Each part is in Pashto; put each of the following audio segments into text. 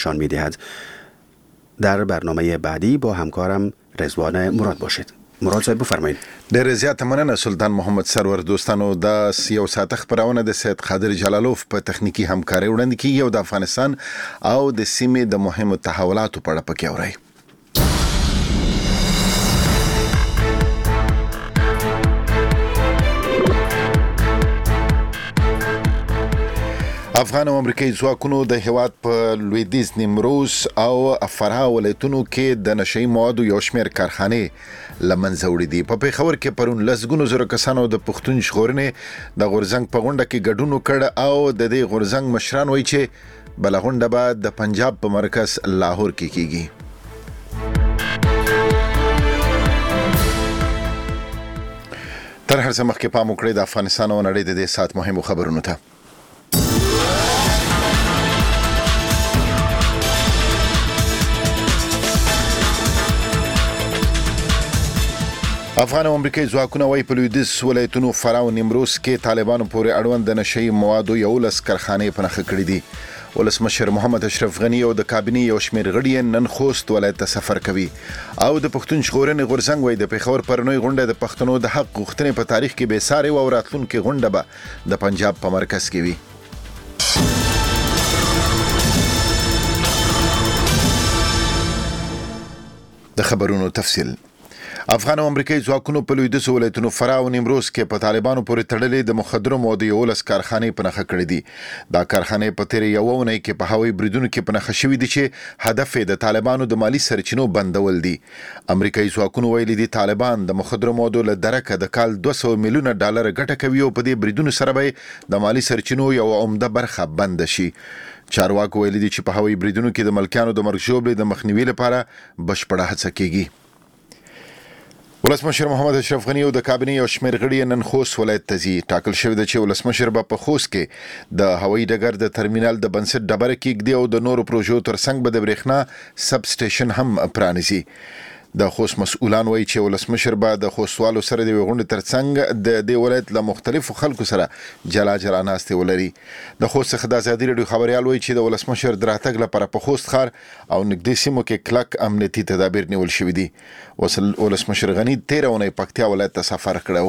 شان می‌دهد. در برنامه بعدی با همکارم رضوان مراد باشید. مراد صاحب بفرمایید. ډېر زیات مننه سلطان محمد سرور. دوستانو د یو ساعت خبرونه د سید قادر جلالوف په تخنیکی همکاري وړاندې کیږي او د افغانستان او د سیمې د مهمو تحولاتو په اړه پکې اوري. افغان او امریکایي ځواکونو د هیواد په لویدیځ نیمروز او فراه ولایتونو کې د نشئی موادو یو شمېر کارخانې لمنځه وړي دي. په پیښور کې پرون لسګونو زره کسانو د پښتون ژغورنې د غورزنګ په غونډه کې ګډون وکړ او د دې غورزنګ مشران وایي چې بل غونډه به د پنجاب په مرکز لاهور کې کیږي. تر هر څه مخکې پام وکړئ د افغانستان او نړۍ د دې ساعت مهمو خبرونو ته. افغان او امریکایي ځواکونه وايي په لویدیځ ولایتونو فراه او نیمروز کې طالبانو پورې اړوند د نشئی موادو 11 کارخانې په نښه کړې دي. ولسمشر محمد اشرف غنی او د کابینې یو شمېر غړي نن خوست ولایت ته سفر کوي او د پښتون ژغورنې غورزنګ وايي د پیښور پرونی غونډه د پښتنو د حق غوښتنې په تاریخ کې بې ساري او راتلونکي غونډه به د پنجاب په مرکز کې وي. د خبرونو تفصیل. افغان او امریکایي ځواکونو په لویدیځ ولایتونو فراه او نیمروز کې په طالبانو پورې تړلې د مخدرو موادو 11 کارخانې په نښه کړې دي. دا کارخانې په تیرې یوه اونۍ کې په هوایي بریدونو کې په نښه شوې دي چې هدف یې د طالبانو د مالی سرچینو بندول دي. امریکایي ځواکونو ویلي دي طالبان د مخدرو موادو له درکه د کال 200 میلیونه ډالر ګټه کوي او په دې بریدونو سره به د مالی سرچینو یو عمده برخه بند شي. چارواکو ویلي دي چې په هوایي بریدونو کې د ملکیانو د مرګ ژوبلې د مخنیوي لپاره بشپړه هڅه کیږي. ولسمشر محمد اشرف غنی او د کابینې یو شمېر غړي نن خوست ولایت ته ځي. ټاکل شوی دی چې ولسمشر به په خوست کې د هوایي ډګر د ترمینال د بنسټ ډبره کېږدي او د نورو پروژو ترڅنګ به د برېښنا سب سټیشن هم پرانیزي. د خوست مسؤلان وایي چې ولسمشر به د خوستوالو سره د غونډې ترڅنګ د دې ولایت له مختلفو خلکو سره جلا ناستې ولري. د خوست څخه د ازادي راډیو خبريال وایي چې د ولسمشر د راتګ لپاره په خوست ښار او نږدې سیمو کې کلک امنیتي تدابیر نیول شوي دي. ولسمشر غنی 13 اونۍ پکتیا ولایت ته سفر کړو.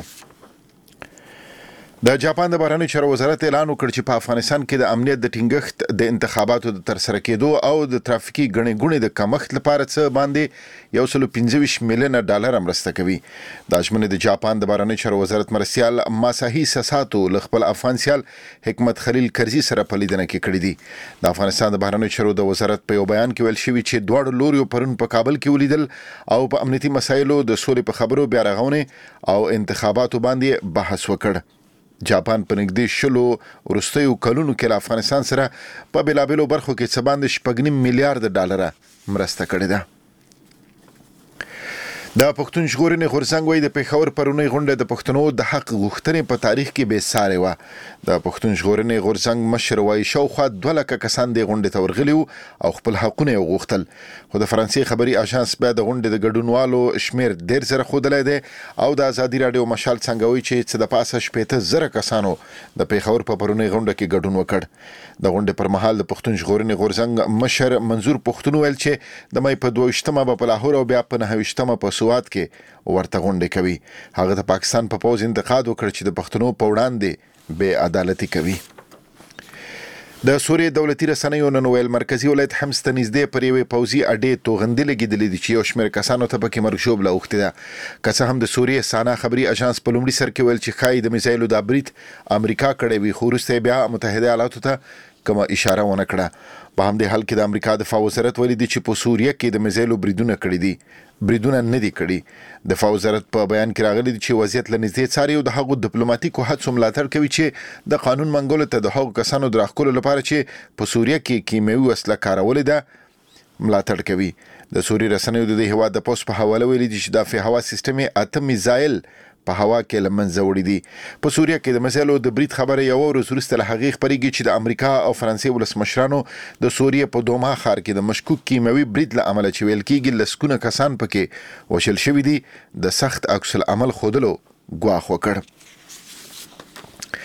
د جاپان د بهرنیو چارو وزارت اعلان وکړ چې په افغانستان کې د امنیت د ټینګښت د انتخاباتو د ترسره کېدو او د ترافیکي ګڼې ګوڼې د کمښت لپاره څه باندې 125 میلیونه ډالر مرسته کوي. دا ژمنه د جاپان د بهرنیو چارو وزارت مرستیال ماساهي ساساتو له خپل افغان سیال حکمت خلیل کرزي سره په لیدنه کې کړې دي. د افغانستان د بهرنیو چارو د وزارت په یو بیان کې ویل شوی چې دواړو لوریو پرون په کابل کې ولیدل او په امنیتي مسایلو د سولې په خبرو بیا رغونې او انتخاباتو باندې بحث وکړ. جاپان په نږدې شلو وروستیو کلونو کې له افغانستان سره په بېلابېلو برخو کې څه باندې 6.5 میلیارډ ډالره مرسته کړې ده. د پښتون ژغورنې غورزنګ وايي د پیښور پرونی غونډه د پښتنو د حق غوښتنې په تاریخ کې بې ساري وه. د پښتون ژغورنې غورزنګ مشر وايي شاوخوا 2 لکه کسان د غونډې ته ورغلي او خپل حقونه یې غوښتل. خو د فرانسې خبري اژانس بیا د غونډې د ګډونوالو شمیر ډېر زره ښودلی دی او د ازادي راډیو مشال څنګه وایي چې څه د پاسه 80,000 کسانو د پیښور په پرونی غونډه کې ګډون وکړ. د غونډې پر مهال د پښتون ژغورنې غورزنګ مشر منظور پښتون ویل چې د مې په 22مه په لاهور او بیا په 29مه په سوات کې ورته غونډه کوي. هغه د پاکستان په پوز انتقاد وکړ چې د پښتنو په وړاندې بې عدالتي کوي. د سوریې دولتي رسنیو نن ویل مرکزی ولایت حمص ته نږدې پر یوې پوځي اډې توغندې لګېدلې دي چې یو شمېر کسانو ته پکې مرګ ژوبله اوښتې ده. که څه هم د سوریې سانا خبري اژانس په لومړي سر کې ویل چې ښایي د میزایلو دا برید امریکا کړی وي خو وروسته بیا متحده ایالاتو ته کومه اشاره ونه کړه. په همدې حال کې د امریکا دفاع وزارت ویلي دي چې په سوریه کې د میزایلو بریدونه کړي دي. بریدونه نه دي کړي. دفاع وزارت په بیان کې راغلي دي چې وضعیت له نږدې څاري او د هغو ډیپلوماټیکو هڅو ملاتړ کوي چې د قانون منګولو ته د هغو کسانو د راښکلو لپاره چې په سوریه کې کیمیاوي وسله کارولې ده ملاتړ کوي. د سوریې رسنیو د دې هیواد د پوسټ په حواله ویلي دي چې د هوا سیستم 8 میزایل په هوا کې لمنځه وړي دي. په سوریه کې د میزایلو د برید خبره یو ورځ وروسته له هغې خپرېږي چې د امریکا او فرانسې ولسمشرانو د سوریې په دوما ښار کې د مشکوک کیمیاوي برید له امله چې ویل کېږي لسګونه کسان پکې وژل شوي دي د سخت عکس العمل ښودلو ګواښ وکړ.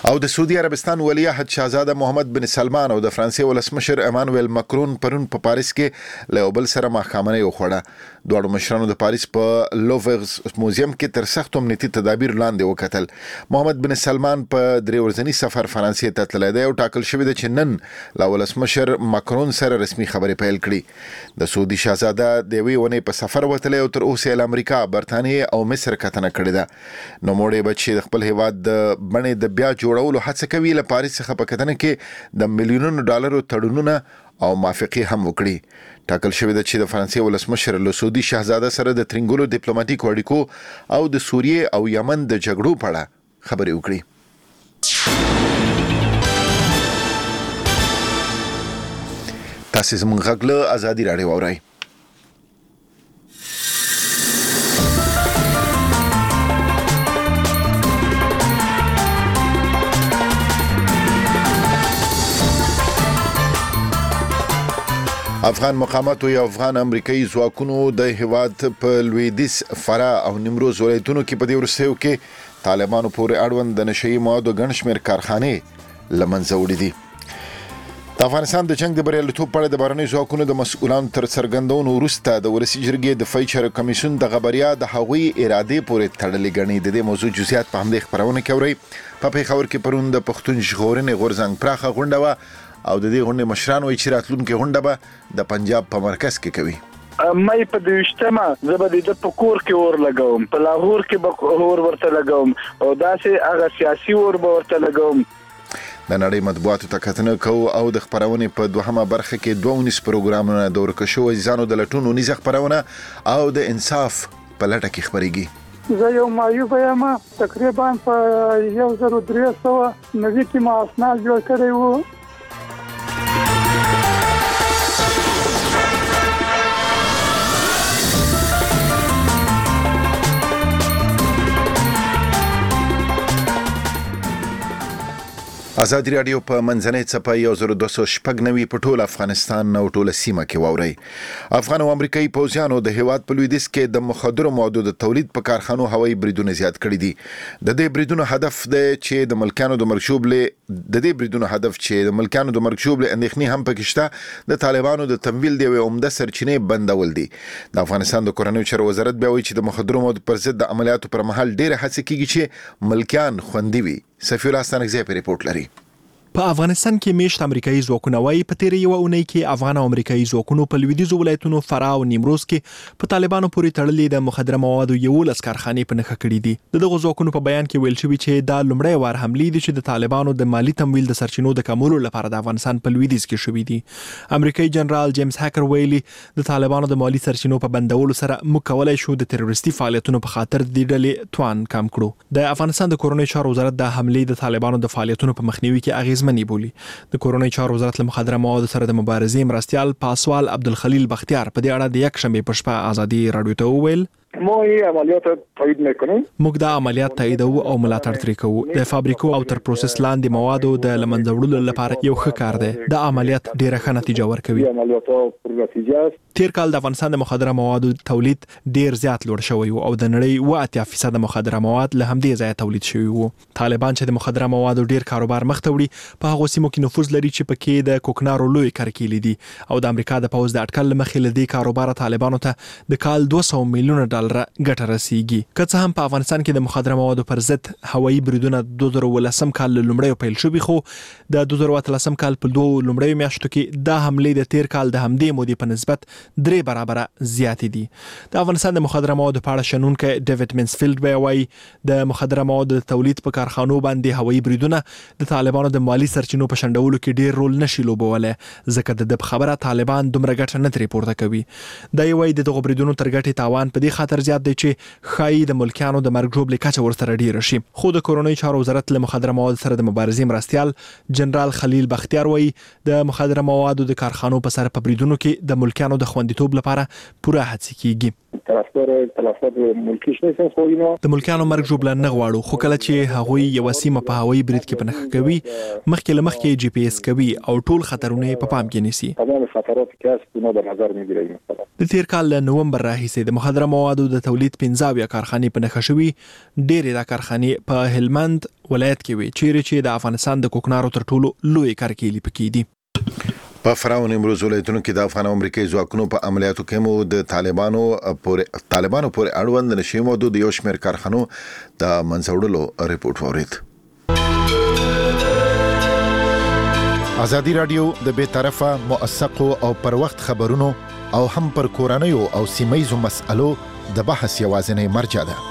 او د سعودي عربستان ولی عهد شاهزاده محمد بن سلمان او د فرانسې ولسمشر ایمانوئل ماکرون پرون په پاریس کې له بل سره ماښامنۍ وخوړه. دواړو مشرانو د پاریس په لوورز موزیم کې تر سخت امنیتي تدابیر لاندې وکتل. محمد بن سلمان په 3 ورځني سفر فرانسې ته تللی دی او ټاکل شوی دی چې نن له ولسمشر ماکرون سره رسمي خبرې پیل کړي. د سعودي شاهزاده د یوې ونې په سفر وتلی او تر اوسه له امریکا، برتانیې او مصر کتنه کړې ده. نوموړی بچی د خپل هیواد د بڼې د بیا جوړولو هڅه کوي. له پاریس څخه په کتنه کې د ملیونونو ډالرو تړونونه او موافقې هم وکړي. ټاکل شوی ده چې د فرانسې ولسمشر له سعودي شاهزاده سره د ترنګلو ډیپلوماټیک اړیکو او د سوریې او یمن د جګړو په اړه خبرې وکړي. تاسو زموږ غږ له ازادي راډیو اورئ. افغان مقاماتو یا افغان امریکایي ځواکونو د هیواد په لویدیځ، فراه او نیمروز ولایتونو کې په دې وروستیو کې طالبانو پورې اړوند د نشهیي موادو ګڼ شمېر کارخانې له منځه وړي دي. د افغانستان د جنگ د بریالیتوب په اړه د بهرنیو ځواکونو د مسؤلانو تر څرګندونو وروسته د ولسي جرګې دفاعي چارو کمیسیون د خبریا د هغوی ارادې پورې تړلې ګڼي. د دې موضوع جزئیات په همدې خبرونه کې اورئ. په پېښور کې پرون د پښتون ژغورنې غورځنګ پراخه غونډه وه او د دې غونډې مشران وایي چې راتلونکې غونډه به د پنجاب په مرکز کې کوي. مې په 20مه زه به د پکور کې اور لګوم، په لاهور کې به اور ورته لګوم او داسې هغه سیاسي اور به ورته لګوم. د نړۍ مطبوعاتو ته کتنه کوو او د خبرونې په 2مه برخه کې 2 پروګرامونه د ورکشو عزیزانو د لټون ونیزه خبرونه او د انصاف په لټه کې خبرېږي. زه یو معیوب یم، تقریبا په 1390 کې ما اسناد جوړ کړی وو. ازادي راډیو په منځنۍ څپه 1290 په ټول افغانستان او ټول سیمه کې واوري. افغان او امریکایي پوځیانو د هیواد په لویدیځ کې د مخدرو موادو د تولید په کارخانو هوایي بریدونه زیات کړي دي. د دې بریدونو هدف دی چې د ملکانو د مرګ ژوبلې اندېښنې هم پکې شته د طالبانو د تمویل دی او عمده سرچینې بندول دي. د افغانستان د کورنیو چارو وزارت بیا وایي چې د مخدرو موادو پر ضد د عملیاتو پر مهال ډېره هڅه کیږي چې ملکان خوندي وي. سفیر الله ستانکزی په ریپورت لري. په افغانستان کې میشت امریکایي ځواکونه وايي په تیرې یو اونۍ کې افغان او امریکایي ځواکونو په لویدیځو ولایتونو فراه او نیمروز کې په طالبانو پورې تړلې د مخدره موادو 11 کارخانې په نښه کړې دي. دغه ځواکونو په بیان کې ویل شوی چې دا لومړی وار حملې دي چې د طالبانو د مالی تمویل د سرچینو د کمولو لپاره د افغانستان په لویدیځ کې شوې دي. امریکایي جنرال جیمز هاکر ویلي د طالبانو د مالی سرچینو په بندولو سره موږ کولای شو د تروریستي فعالیتونو په خاطر د ډلې توان کم کړو. د افغانستان د کورنیو چارو وزارت د حملې د طالبانو د فعالیتونو په مخنیوي کې اغیزمنې بولي. د کورنیو چارو وزارت له مخدره موادو سره د مبارزې مرستیال پاسوال عبدالخلیل بختیار په دې اړه د یک شنبه په شپه ازادي راډیو ته وویل ما این عملیات تایید میکنیم. موږ دا عملیات تاییدو او ملاتړ ترې کوو. د فابریکو او تر پروسس لاندې موادو د لمنځه وړلو لپاره یو ښه کار دی. دا عملیات ډیره ښه نتیجه ورکوي. تیر کال د افغانستان د مخدره موادو تولید ډیر زیات لوړ شوی او د نړۍ 80% مخدره مواد له همدې ځایه تولید شوی وو. طالبان چې د مخدره موادو ډیر کاروبار مخ ته وړي په هغه سیمو کې نفوذ لري چې پکې د کوکنارو لوی کرکیل دي او د امریکا د پوز د اټکل مخې له دې کاروبار طالبانو ته د کال 200 میلیون ډالر ګټه رسیږي. که څه هم په افغانستان کې د مخدره موادو پر ضد هوایي بریدونه 2013 کال لومړی پیل شوی خو د 2013 کال په 2 لومړی میاشتو کې د حملې د تیر کال د همدې مودې په نسبت 3 برابره زیات دي. د افغانستان د مخدره موادو په اړه شنونکو ډیوډ منسفیلد وایي د مخدره موادو د تولید په کارخانو باندې هوایي بریدونه د طالبانو د مالی سرچینو په شنډولو کې ډیر رول نشي لوبوله ځکه د خبره طالبان دومره ګټه نه ترې پورته کوي. دا یوه د دغه بریدونو تر ګټې تاوان په دې خاطر زیات دی چې خای د ملکانو د مرګ ژوبلې کچه ورسره ډیره شي. خو د کورنیو چارو وزارت له مخدره موادو سره د مبارزې مرستیال جنرال خلیل بختیار وایي د مخدره موادو د کارخانو په سر په بریدونو کې د ملکانو د خوندیتوب لپاره پوره هڅه کیږي. طرفدار تلفات ملکیش نیستم، خو اینا د ملکیانو مرګ ژوبله نه غواړو، خو کله چې هغوی یو سیمه په هوایي برید کې پنهخ کوي، مخکې له مخکې جی پی اس کوي او ټول خطرونه په پام کې نیسي. تمام خطرات که هست اونا به نظر میگیره. مثلا د تیر کال له نومبر راهیسې د مخدره موادو د تولید 15 کارخانې پنهخ شوي. ډېرې د کارخانې په هلمند ولایت کې وي، چیرې چې د افغانستان د کوکنارو تر ټولو لوی کارکېلي پکې دي. په فرعون امروز ولایتونو کې د افغان امریکایي ځواکونو په عملیاتو کې مو د طالبانو پورې اړوند نشي موضوع د یو شمېر کارخانو د منځوړلو ریپورت ورید. ازادي رادیو د بې طرفه موثقو او پر وخت خبرونو او هم پر کورنیو او سیمایي مسألو د بحث یوازینی مرجع ده.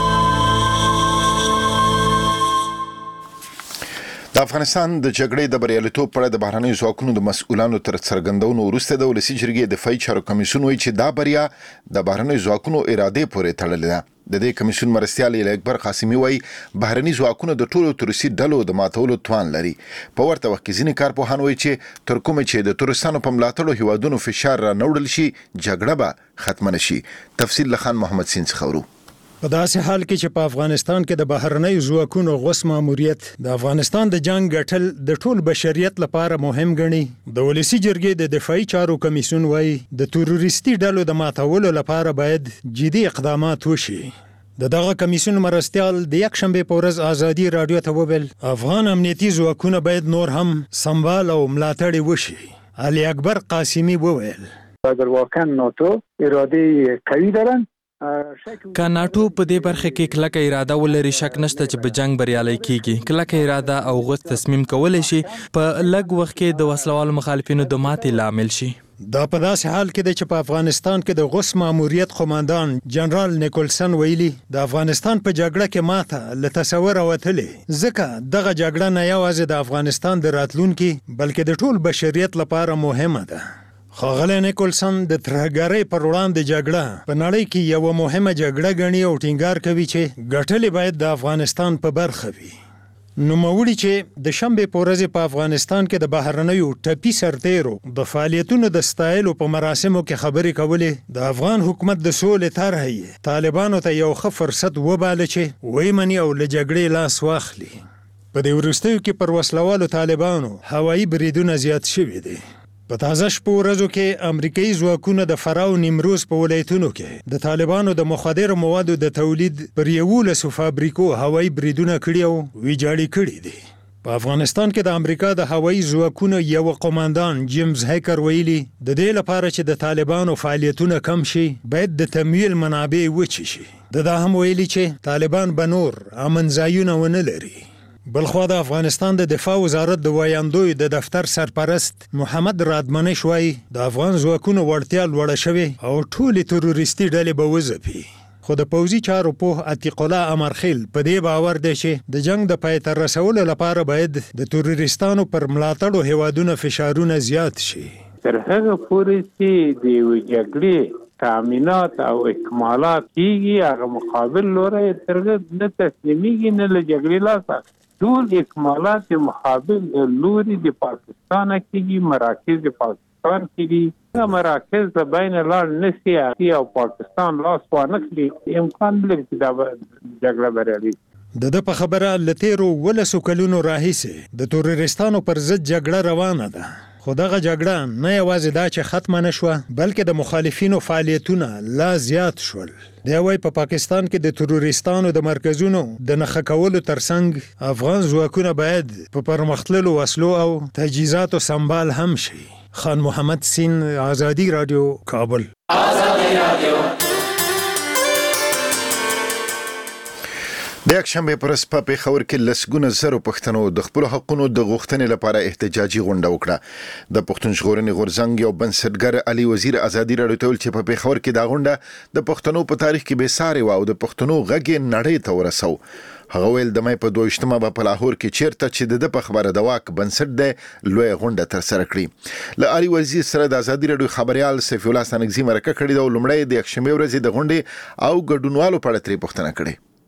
د افغانستان د جګړې د بریالیتوب په اړه د بهرنیو ځواکونو د مسؤلانو تر څرګندونو وروسته د ولسي جرګې دفاعي چارو کمیسیون وایي چې دا بریا د بهرنیو ځواکونو اراده پورې تړلې ده. د دې کمیسیون مرستیال اکبر قاسمي وایي بهرني ځواکونه د ټولو تروریستي ډلو د ماتولو توان لري. په ورته وخت کې ځینې کارپوهان وایي چې تر کومه چې د تروریستانو په ملاتړو هیوادونو فشار را نوړل شي، جګړه به ختمه نشي. تفصیل له خان محمد سین څخه ورو. په داسې حال کې چې په افغانستان کې د بهرنیو ځواکونو غوس ماموریت د افغانستان د جنگ ګټل د ټول بشریت لپاره مهم ګڼي، د ولسي جرګې د دفاعي چارو کمیسیون وایي د تروریستي ډلو د ماتولو لپاره باید جدي اقدامات وشي. دغه کمیسیون مرستیال د یک شنبه په ورځ ازادي رادیو ته وویل افغان امنیتي ځواکونه باید نور هم سمبال او ملاتړ وشي. علي اکبر قاسمي وویل اگر واقعا ناتو اراده قوي دارن که ناتو په دې برخه کې کلکه اراده ولري، شک نشته چې په جنگ بریالي کیږي. کلکه اراده او غوښت تصمیم کولای شي په لږ وخت کې د وسلوالو مخالفینو د ماتې لامل شي. دا په داسې حال کې دی چې په افغانستان کې د غوس ماموریت قوماندان جنرال نیکولسن ویلي د افغانستان په جګړه کې ماته له تصور وتلې، ځکه دغه جګړه نه یوازې د افغانستان د راتلونکي بلکې د ټول بشریت لپاره مهمه ده. ښاغلی نیکولسن د ترهګرۍ پر وړاندې جګړه په نړۍ کې یوه مهمه جګړه ګڼي او ټینګار کوي چې ګټلې باید د افغانستان په برخه وي. نوموړي چې د شنبې په ورځ په افغانستان کې د بهرنیو ټپي سرتیرو د فعالیتونو د ستایلو په مراسمو کې خبرې کولې، د افغان حکومت د سولې طرح یې طالبانو ته یو ښه فرصت وباله چې ویمني او له جګړې لاس واخلي. په دې وروستیو کې پر وسلوالو طالبانو هوایي بریدونه زیات شوي دي. په تازه شپو ورځو کې امریکایي ځواکونه د فرعون نیمروز په ولایتونو کې د طالبانو د مخدرو موادو د تولید پر 11 فابریکو هوایي بریدونه کړي او ویجاړي کړي دي. په افغانستان کې د امریکا د هوایي ځواکونو یو قوماندان جیمز هیکر ویلي د دې لپاره چې د طالبانو فعالیتونه کم شي باید د تمویل منابع وچي شي. دا هم ویلي چې طالبان به نور امن ځایونه ونه لري. بلخوا د افغانستان د دفاع وزارت د وایاندوی د دفتر سرپرست محمد رادمنش وایي د افغان ځواکونو وړتیا لوړه شوې او ټولې تروریستي ډلې به وځپي. خو د پوځي چارو پوه عتیق الله امرخیل په دې باور دی چې د جنگ د پای ته رسولو لپاره باید د تروریستانو پر ملاتړو هیوادونو فشارونه زیات شي. تر هغه پورې چې د جګړې تامینات او اکمالات کیږي، هغه مقابل لوري ترغه نه تسلیميږي نه له جګړې لاس ټول اکمالات مقابل لوري د پاکستان کېږي، مراکز د پاکستان کېږي. مراکز د بین لار نسی او پاکستان لاس وانخلي، امکان لري چې دا جګړه بریالي. د په خبره لتیرو 12 کلونو راهیسې د تروریستانو پر ضد جګړه روانه ده. خو دغه جګړه نه یوازې دا چې ختمه نشوه بلکې د مخالفینو فعالیتونه لا زیات شول. دی وايي په پاکستان کې د تروریستانو د مرکزونو د نښه کولو ترڅنګ افغان ځواکونه باید په پرمختللو وسلو او تجهیزاتو سمبال هم شي. خان محمد سین، ازادي رادیو، کابل. ازادي رادیو. د یک شنبه پر ورځ په پېښور کې لسګونه زره پښتنو د خپل حقونو د غوښتنې لپاره احتجاجي غونډه وکړه. د پښتون ژغورنې غورځنګ یو بنسټګر علي وزیر ازادي رادیو ته ویل چې په پېښور کې دا غونډه د پښتنو په تاریخ کې بې ساري وه او د پښتنو غږ یې نړۍ ته ورسو. هغه ویل د مې په 22 به په لاهور کې چیرته چې د په خبره د واک بنسټ دی لوی غونډه تر سره کړي. له علي وزیر سره د ازادي رادیو خبريال سیف الله سنگزي مرکه کړې ده او لومړی د یک شنبه ورځې د غونډې او ګډونوالو په اړه ترې پوښتنه کړې.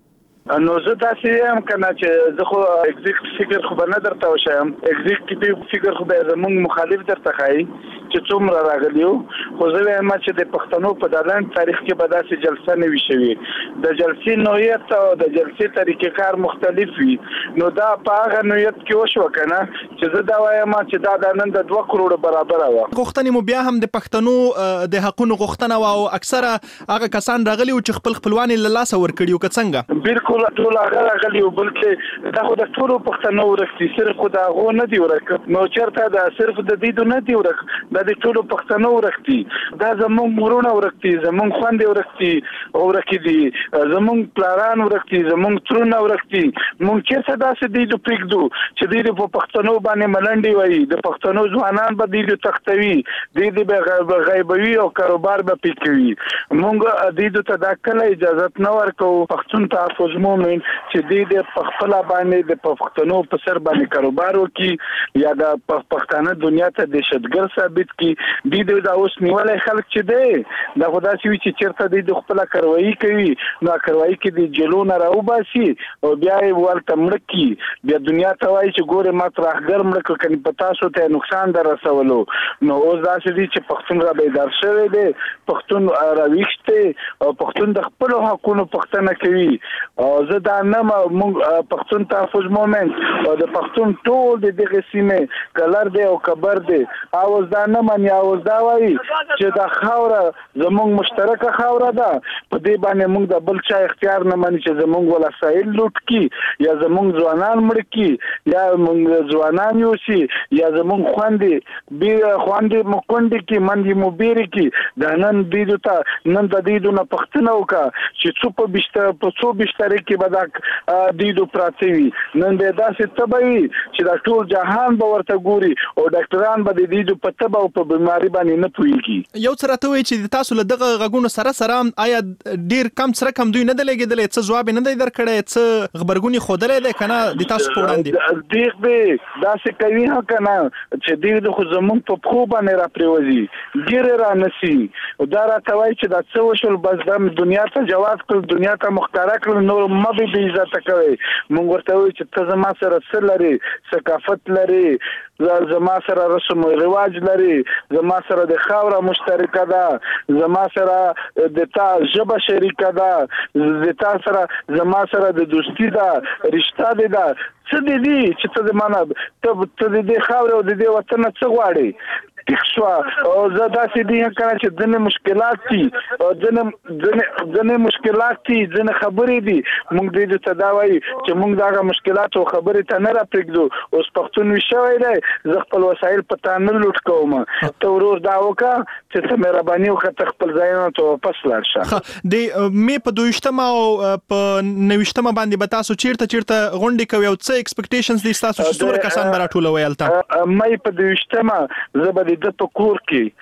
نو زه تاسو هم کنه چې زه خو اگزیکټیو فیګر خو نه درته وشم اگزیکټیو فیګر خو به زموږ مخالف درته خایي چې څومره راغلیو خو زه وایم چې د پښتنو په دالان تاریخ کې به داسې جلسه نه وي شوې د جلسې نوعیت او د جلسې طریقې کار مختلف وي نو دا په هغه نوعیت کې وشو کنه چې زه دا وایم چې دا د نن د 2 کروڑ برابر و غوښتنې مو بیا هم د پښتنو د حقونو غوښتنه او اکثره هغه کسان راغلي او چې خپل خپلوان له لاس ورکړي او څنګه بالکل ټول هغه راغلي او بلکې دا خو د ټولو پښتنو ورکتي صرف خدا غو نه دی ورک نو چرته دا صرف د دې نه دی ورک دا د ټولو پښتنو ورکتي دا زموږ مورونه ورکتي زموږ خويندې ورکتي او ورکتي زموږ پلاران ورکتي زموږ ترونه ورکتي مونږ چې داسې دی د پریکدو چې دی په پښتنو باندې ملنډي وایي د پښتنو ځوانان به دی تختوي دی به غیبوي او کاروبار به پکوي مونږ دی ته دا کله اجازه نه ورکو پښتون تحفظ مومن چې دی د خپل باندې د پښتنو په سر باندې کاروبار وکي یا د پښتانه دنیا ته دهشتګر ثابت کی دی دا اوس نیولای خلک چې دی دا خدا سوي چې چیرته دی د خپل کاروایی کوي نو کاروایی کې دی جلون راوباسي او بیا یې ورته مړکی بیا دنیا ته وایي چې ګوره ما ترخګر مړک کني پتا شو ته نقصان در رسولو نو اوس دا چې دی چې پښتون را بیدار شوی دی پښتون راويشته او پښتون د خپل حقوقو پښتنه کوي او زه دا نه پښتون تحفظ مومنت او د پښتون ټول د دغه سیمه کلر دی او کبر دی او دا نه مانی او دا وایي چې دا خاوره زموږ مشترکه خاوره ده په دې باندې موږ د بل چا اختیار نه مانی چې زموږ ولسایل لوټ کی یا زموږ ځوانان مړ کی یا موږ ځوانان یو سي یا زموږ خواندې مکوندې کی منډي مبيري کی دا نن دې ته نن د دې نه پښتنه وکا چې څو په بشتره کې بدا دیدو پراڅوي نن به داسې تبوي چې دا ټول جهان به ورته ګوري او ډاکټران به د دیدو په تبه او په بیماری باندې نه پويږي یو څه راته وایي چې تاسو له دغه غږونو سره آیا ډیر کم سره کم دوی نه دلګیدل څه جواب نه دی درکړی څه خبرګونی خودلې ده کنه د تاسو په وړاندې دیغ به داسې کوي ها کنه چې دیغ د خو زمون په خو باندې را پریوزي ګیره را نسی او دا راته وایي چې دا څه وشول بس د دنیا ته جواب کړ دنیا ته مختاره کړ نور مبي به عزت کوي مونږ ورته وایي چې ته زما سره سر لري ثقافت لري زما سره رسم او رواج لري زما سره د خاوره مشترکه ده زما سره د تا ژبه شریکه ده د تا سره زما سره د دوستی ده رشتہ ده څه دي چې ته زمانه ته د خاوره او د وطن څخه غواړي تخشوا او زدا سي دي کنه چې دنه مشکلات دي او دنه مشکلات دي دنه خبرې دي موږ دې ته دا وایي چې موږ دا مشکلات او خبرې ته نه را پرېږدو اوس پښتون وشوي دی زه خپل وسایل په تانه لوټ کوم ته ورور دا وکړه چې ته مهرباني وکړه خپل ځایونه ته واپس لاړ شه د مې په 22 او په 29 باندې به تاسو چیرته غونډې کوي او څه ایکسپیکټیشنز دي تاسو چې څومره کسان به راټولوي الته مې په 22 زه به د پکور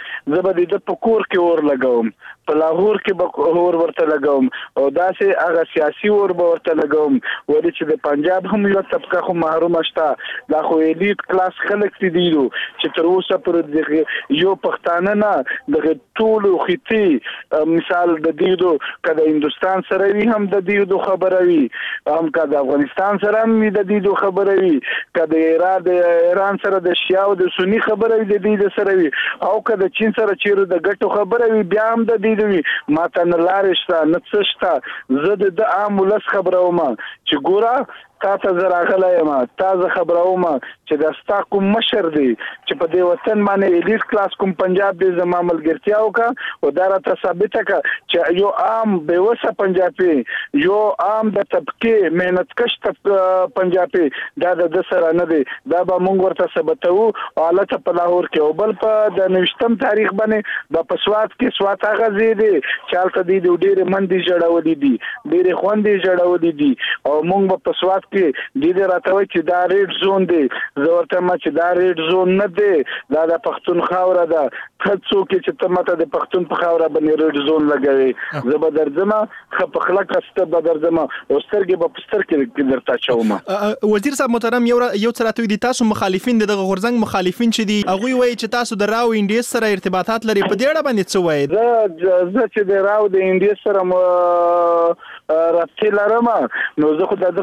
کې اور لګوم په لاهور کې به اور ورته لګوم او داسې هغه سیاسي اور به ورته لګوم ولې چې د پنجاب هم یو طبقه خو محروم شته دا خو الیټ کلاس خلک دي چې تر اوسه پر یو پښتانه نه د ټول خطي مثال د دیدو کله هندستان سره وی هم د دیدو خبره وی هم کله افغانستان سره هم د دیدو خبره وی کله ایران سره د شیعه او د سنی خبره وی د دیدو سره وی او کله چین سره چیرې د ګټو خبره وی بیا هم د ما ته نه لارښت نه څه زه د عام ولس خبروم چې ګوره تا ته زراغله یم تازه خبروم چې د ستا کوم مشر دی چې په دې وطن باندې الیټ کلاس کوم پنجاب دې زما ملګرتیا وکړه او دا راته ثابت کړه چې یو عام بیوسه پنجابي یو عام د طبقه مهنتکش پنجابي دا د سره نه دی دا به مونږ ورته ثبتو او حالت په لاهور کې او بل په د 29 تاریخ باندې د پسوات کې سوات هغه زی دی چالت دی ډېر مندي جوړولې دي ډېر خوندې جوړولې دي او مونږ په پسوات کې دې راته چې دا ریډ زون دی زه ورته ما چې دا ریډ زون نه دی دا د پښتون خاوره ده څوک چې ته ماته د پښتون په خاوره باندې ریډ زون لګوي زه به درځم خپ خلک است به درځم او سترګې به پستر کې درته چوم وزیر صاحب محترم یو څه دي تاسو مخالفین دغه غورځنګ مخالفین چې دي هغه وایي چې تاسو د راو انډیس سره ارتباطات لري په دې اړه باندې څه وایي زه چې د راو د انډیس سره رابطې لرم نو زه خو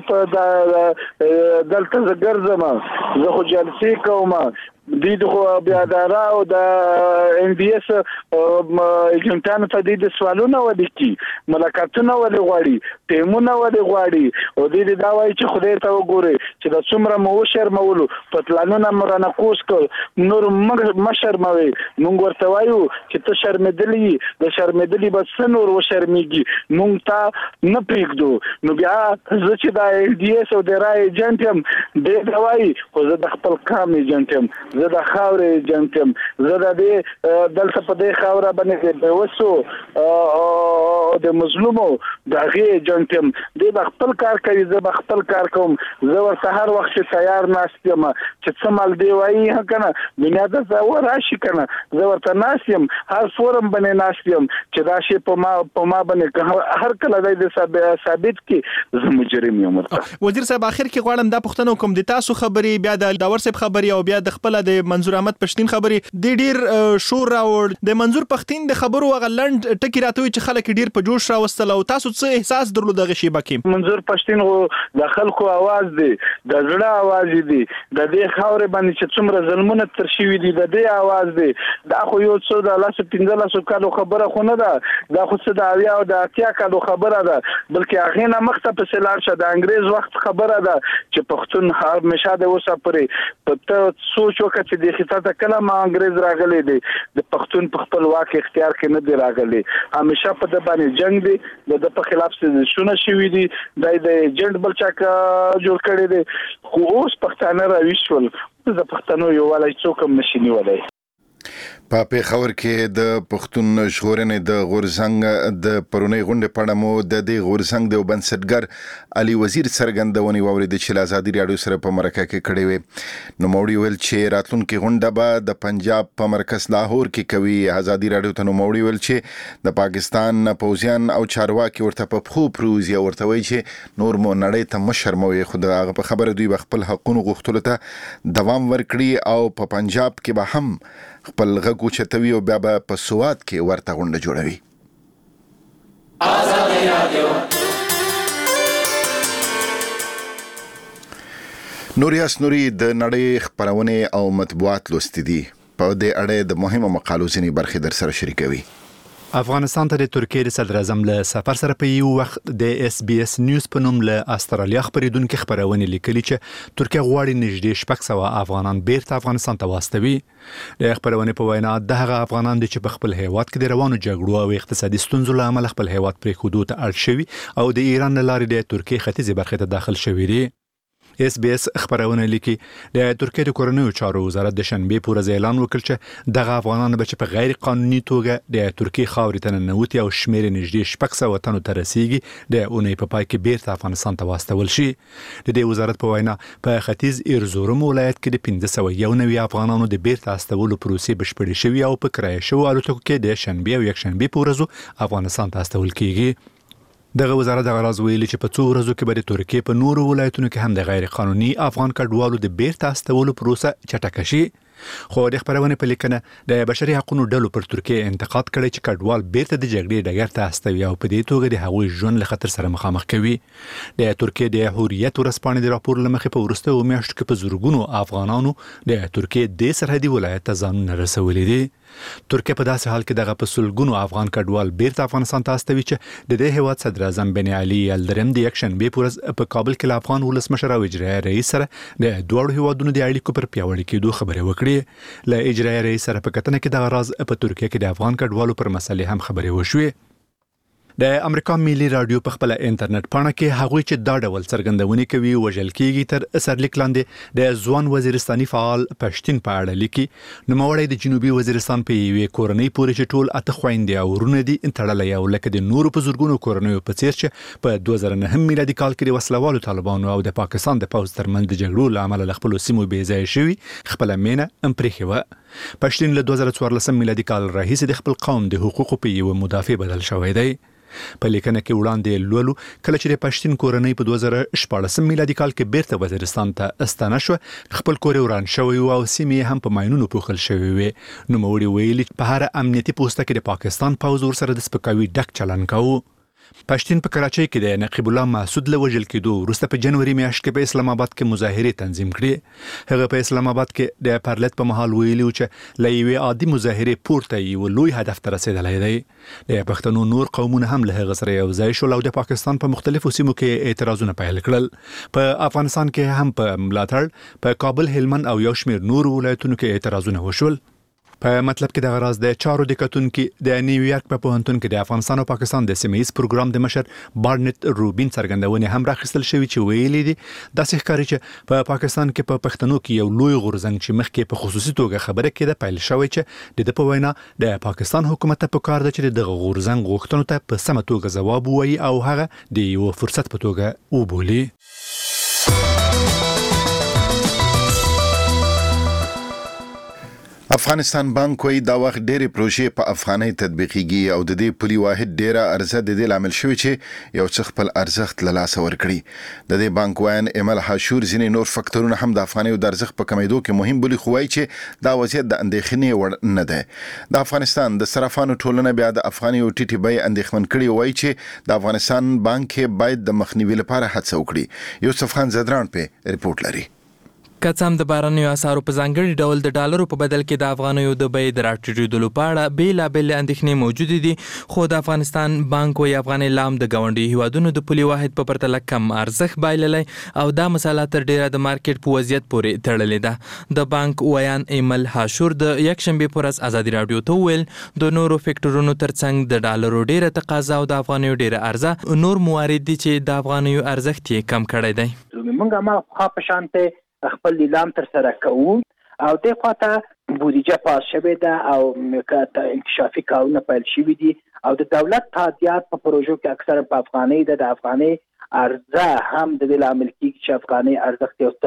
دلته زه ګرځم زه خو جلسې کوم خو بیا د راو د ان بي اس ایجنټانو ته د سوالونه ولیکي ملاقاتونه ولې غواړي ټیمونه ولې غواړي او د دا وایي چې خدای ته وګوري چې د څومره مو شرمولو په پلانونه مرانه کوس کړ نور مشرموي مونږ ورته وایو چې ته شرمېدلی د شرمېدلی بس نور و شرمېږي مونږ ته نه پریږدو نو بیا زه چې د ان بي اس او د رای ایجنټ یم د وایي خو زه د خپل کام ایجنټ یم زه د خاورې ایجنټ یم زه د دې دلته په دې خاوره باندې د وسو د مظلومو د هغې ایجنټ یم دی به خپل کار کوي زه به خپل کار کوم زه ورته هر وخت تیار ناست یم چې څه مال دی وایي که نه دنیا ته راشي که نه زه ورته ناست یم هر فورم باندې ناست یم چې دا شی په ما باندې هر کله دی د ثابت کړي زه مجرم یم ورته وزیر صاحب اخر کې غواړم دا پوښتنه وکړم د تاسو خبرې بیا د داور صاحب خبرې او بیا د خپل د منظور احمد پښتين خبرې د ډیر شور راوړ د منظور پښتين د خبرو هغه لند ټکی راته چې خلک ډیر په جوش راوستل او تاسو څه احساس درلود دغه شی بکې منظور پښتين د خلکو आवाज دی د زړه आवाज دی د دې خاورې باندې چې څومره ظلمونه تر شوی دي د دې आवाज دی دا خو یو څو د 15 کالو خبره خو نه ده دا خو څه د اویا او د اتیا کالو خبره ده بلکې هغه نه مخته په سلار شه د انګريز وخت خبره ده چې پښتون همیشه د اوسه پرې په سوچ وکړه چې د خطه کله ما انګريز راغلي دي د پښتون په خپل واک اختیار کې نه دی راغلي همیشه په د باندې جنگ دی د په خلاف څه شونه شوی دي د ایجنټ بلچاک جوړ کړی دی خو اوس پښتانه راوښول د پښتنو یو ولای څوک هم نشي نیولای په پیښور کې د پښتون ژغورنې د غورځنګ د پرونی غونډې په اړه مو د دې غورځنګ د بنسټګر علي وزیر څرګندونې واورېدې چې ازادي راډیو سره په مرکه کې کړې وې نو موړي ویل چې راتلونکي غونډه به د پنجاب په مرکز لاهور کې کوي ازادي راډیو ته نو موړي ویل چې د پاکستان پوځیان او چارواکي ورته په خو پروزي ورته وایي چې نور مو نړۍ ته مشرموي خو هغه په خبره دوی خپل حقوقو غوښتلو ته دوام ورکړي او په پنجاب کې به هم خپل غږ چتوي او بیا په سواد کې ورته غونډه جوړوي ازادي رادیو نوریاس نوري د نړۍ خبرونه او مطبوعات لوستي دي په دې اړه د مهمو مقالو ځینې برخې در سره شریکوي افغانستان ته د ترکیې د صدر اعظم له سفر سره په یو وخت د اس بي اس نیوز په نوم له استرالیا خبرېدونکو خبرونه لیکلي چې ترکیه غواړي نږدې 600 افغانان بیرته افغانستان ته واستوي د خبرونه په وینا د هغه افغانان چې په خپل هیواد کې د روانو جګړو او اقتصادي ستونزو له امله خپل هیواد پرې خودو ته اړ شوي او د ایران لارې د ترکیې ختیځې برخې ته داخل شوي دي اس بي اس خبرونه لیکي د ترکیې د کورنیو چارو وزارت د شنبه پورز اعلان وکړ چې دغه افغانان به په غیر قانوني توګه د ترکیې خاورې ته ننوتي او شمیر نږدې 600 تنو ته رسیدي د اونۍ په پای کې بیرته افغانستان ته واستول شي د دې وزارت په وینا په ختیځ ارزورم ولایت کې د 1591 افغانانو د بیرته استولو پروسې بشپړې شوې او په کرایه شو الوتکو کې د شنبه او یک شنبه پورز افغانستان ته استول کیږي دغه وزارت د غراض ویلي چې په څو ورځو کې به د ترکیې په نورو ولایتونو کې هم د غیر قانوني افغان کډوالو د بیرته استولو پروسه چټکه شي خو د خبرونه په لیکنه د بشري حقوقو ډلو پر ترکیه انتقاد کړی چې کډوال بیرته د جګړې ډګر ته استوي او په دې توګه د هغوی ژوند له خطر سره مخامخ کوي د ترکیې د حریت ورسپانې د راپور لمخې په وروستیو میاشتو کې په زورګونو افغانانو د ترکیې د سرحدي ولایت ته ځانونه رسولي دي ترکیه په داسې حال کې دغه په سلګونو افغان کډوال بیرته افغانستان ته استوي چې د دې هیواد صدر اعظم بن علي یلدرم د یک شنبه پورز په کابل کې افغان ولسمشر او اجرایي رئیس سره د دوه هیوادونو د اړیکو پر پیاوړي کېدو خبرې وکړې له اجرایي رئیس سره په کتنه کې د غراض په ترکیه کې د افغان کډوالو پر مسلې هم خبرې وشوې د امریکا ملي رادیو په خپل انټرنیټ پاڼه کې هغوی چې دا ډول څرګندونې کوي وژل کېږي تر سرلیک لاندې د ځوان وزیرستاني فعال پښتين په اړه لیکي نوموړی د جنوبي وزیرستان په یوې کورنۍ پورې چې ټول اته خويندې او ورونه دي تړلې او لکه د نورو په زورګونو کورنیو په څیر چې په 2009 میلادي کال کې د وسلوالو طالبانو او د پاکستان د پوځ ترمنځ د جګړو لامل له خپل سیمو بې ځای شوی خپل مینه امپریخي و پښتين له 2014 میلادي کال راهیسې د خپل قوم د حقوقو په یو مدافع بدل شوی دی په لیکنه کې وړاندې لولو کله چې د پښتين کورنۍ په 2014 میلادي کال کې بیرته وزیرستان ته استانه شو خپل کور وران شوی او سیمې هم په ماينونو پوښل شوی وي نو موړي ویلي په هر امنیتي پوسټه کې د پاکستان پوځ ور سره د سپکاوي ډک چلن کاوه پښتين په کراچۍ کې د نقیب الله محسود له وژل کېدو وروسته په جنوري میاشت کې په اسلام آباد کې مظاهره تنظیم کړې. هغه په اسلام آباد کې د پرلط په محل ویلي چې لایوي عادي مظاهره پورته یو لوی هدف ته رسیدلی دی. د پښتنو نور قومونه هم له هغه سره یو ځای شول او د پاکستان په مختلفو سیمو کې اعتراضونه پیل کړل. په افغانستان کې هم په ملاتړ په کابل، هلمند او یو شمېر نور ولایتونو کې اعتراضونه وشول. په مطلب کې د غراز د چارو د کتونکو د نیویارک په پوهنتون کې د افغانستان او پاکستان د سیمه‌ایز پروګرام د مشر بارنټ روبین څرګندونه هم راخستل شوې چې ویلي دي د ښکاری چې په پاکستان کې په پښتنو کې یو لوی غورځنګ چې مخکې په خصوصي توګه خبره کېده پیل شوی چې د په وینا د پاکستان حکومت په کار ده چې د غورځنګ غوښتنو ته په سمه توګه ځواب ووایي او هغه د یو فرصت په توګه وبولي. افغانستان بانک وایي دا وخت ډېرې پروژې په افغانۍ تطبیقېږي او د دې پولي واحد ډېره ارزه د دې لامل شوی چې یو څه خپل ارزښت له لاسه ورکړي. د دې بانک وایان ایمل حاشور ځینې نور فکټورونه هم د افغانیو د ارزښت په کمیدو کې مهم بولي، خو وایي چې دا وضعیت د اندېښنې وړ نه دی. د افغانستان د صرافانو ټولنه بیا د افغانیو ټیټې بیې اندېښمن کړي، وایي چې د افغانستان بانک باید د مخنیوي لپاره هڅه وکړي. یوسف خان زدران په ریپورت لري. کڅم د بارانیو اسعارو په ځانګړي ډول د ډالرو په بدل کې د افغانیو د بیې د راټیټېدلو په اړه بېلابېلې اندېښنې موجودې دي، خو د افغانستان بانک وایي افغاني لام د ګاونډي هیوادونو د پولي واحد په پرتله کم ارزښت بایللی او دا مسله تر ډیره د مارکیټ په وضعیت پورې تړلې ده. د بانک ویان ایمل حاشور د یکشنبې په ورځ ازادي راډیو ته وویل د نورو فکټورونو ترڅنګ د ډالرو ډیره تقاضا او د افغانیو ډیره ارزه نور موارد دي چې د افغانیو ارزښت یې کم کړی دی. موږ ما په شانته خپل لیلام تر سره کوو او د خاطر بودیجه پاس شوه ده او انکشافي کارونه پیل شوي دي او د دولت تادیات په پروژو کې اکثر په افغاني د افغاني ارزه هم د لامل کیږي چې افغاني ارزښت یو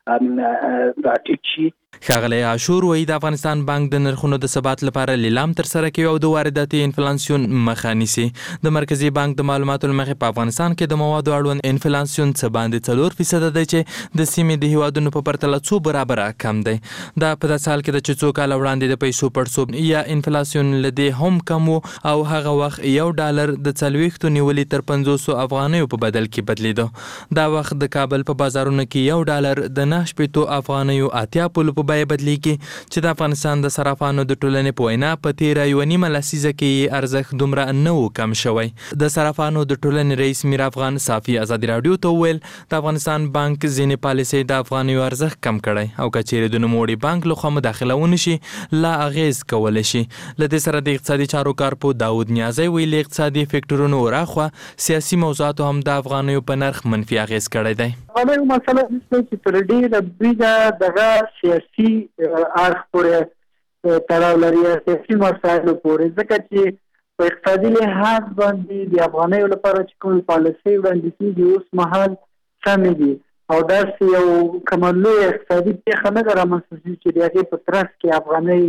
څه راټیټ شي. ښاغلی عاشور وایي د افغانستان بانک د نرخونو د ثبات لپاره لیلام تر سره کوي او د وارداتي انفلاسیون مخه نیسي. د مرکزی بانک د معلوماتو لمخې په افغانستان کې د موادو اړوند انفلاسیون څه باندې 4% دی چې د سیمې د هیوادونو په پرتله څو برابره کم دی. دا په داسې حال کې د چې څو کاله وړاندې د پیسو پړسوب یا انفلاسیون له دې هم کم و او هغه وخت یو ډالر د 40 نیولې تر 500 افغانیو په بدل کې بدلیدو. دا وخت د کابل په بازارونو کې یو ډالر د 9 افغانیو 80 په بیه بدلیږي چې د افغانستان د صرافانو د ټولنې په وینا په تیره یوه نیمه لسیزه کې ارزښت دومره نه و کم شوی. د صرافانو د ټولنې رئیس میر افغان صافي ازادي راډیو ته وویل د افغانستان بانک ځینې پالیسۍ د افغانیو ارزښت کم کړی او که چیرې د نوموړي بانک لخوا مداخله ونه شي لا اغیز کولی شي. له دې سره د اقتصادي چارو کارپو داود نیازی ویلي اقتصادي فکټورونو وراخوا سیاسي موضوعاتو هم د افغانیو په نرخ منفي اغیز کړی دی. یو مسله چې پر ډېره بیده دغه سیاسي اړخ پورې تړاو لري، سیاسي مسایلو پورې، ځکه چې په اقتصادي لحاظ باندې د افغانیو لپاره چې کوم پالیسۍ وړاندې کېږي اوس مهال سمې دي او داسې یو کومه لویه اقتصادي پېښه نه ده رامنځته شوې چې د هغې په ترڅ کې افغانۍ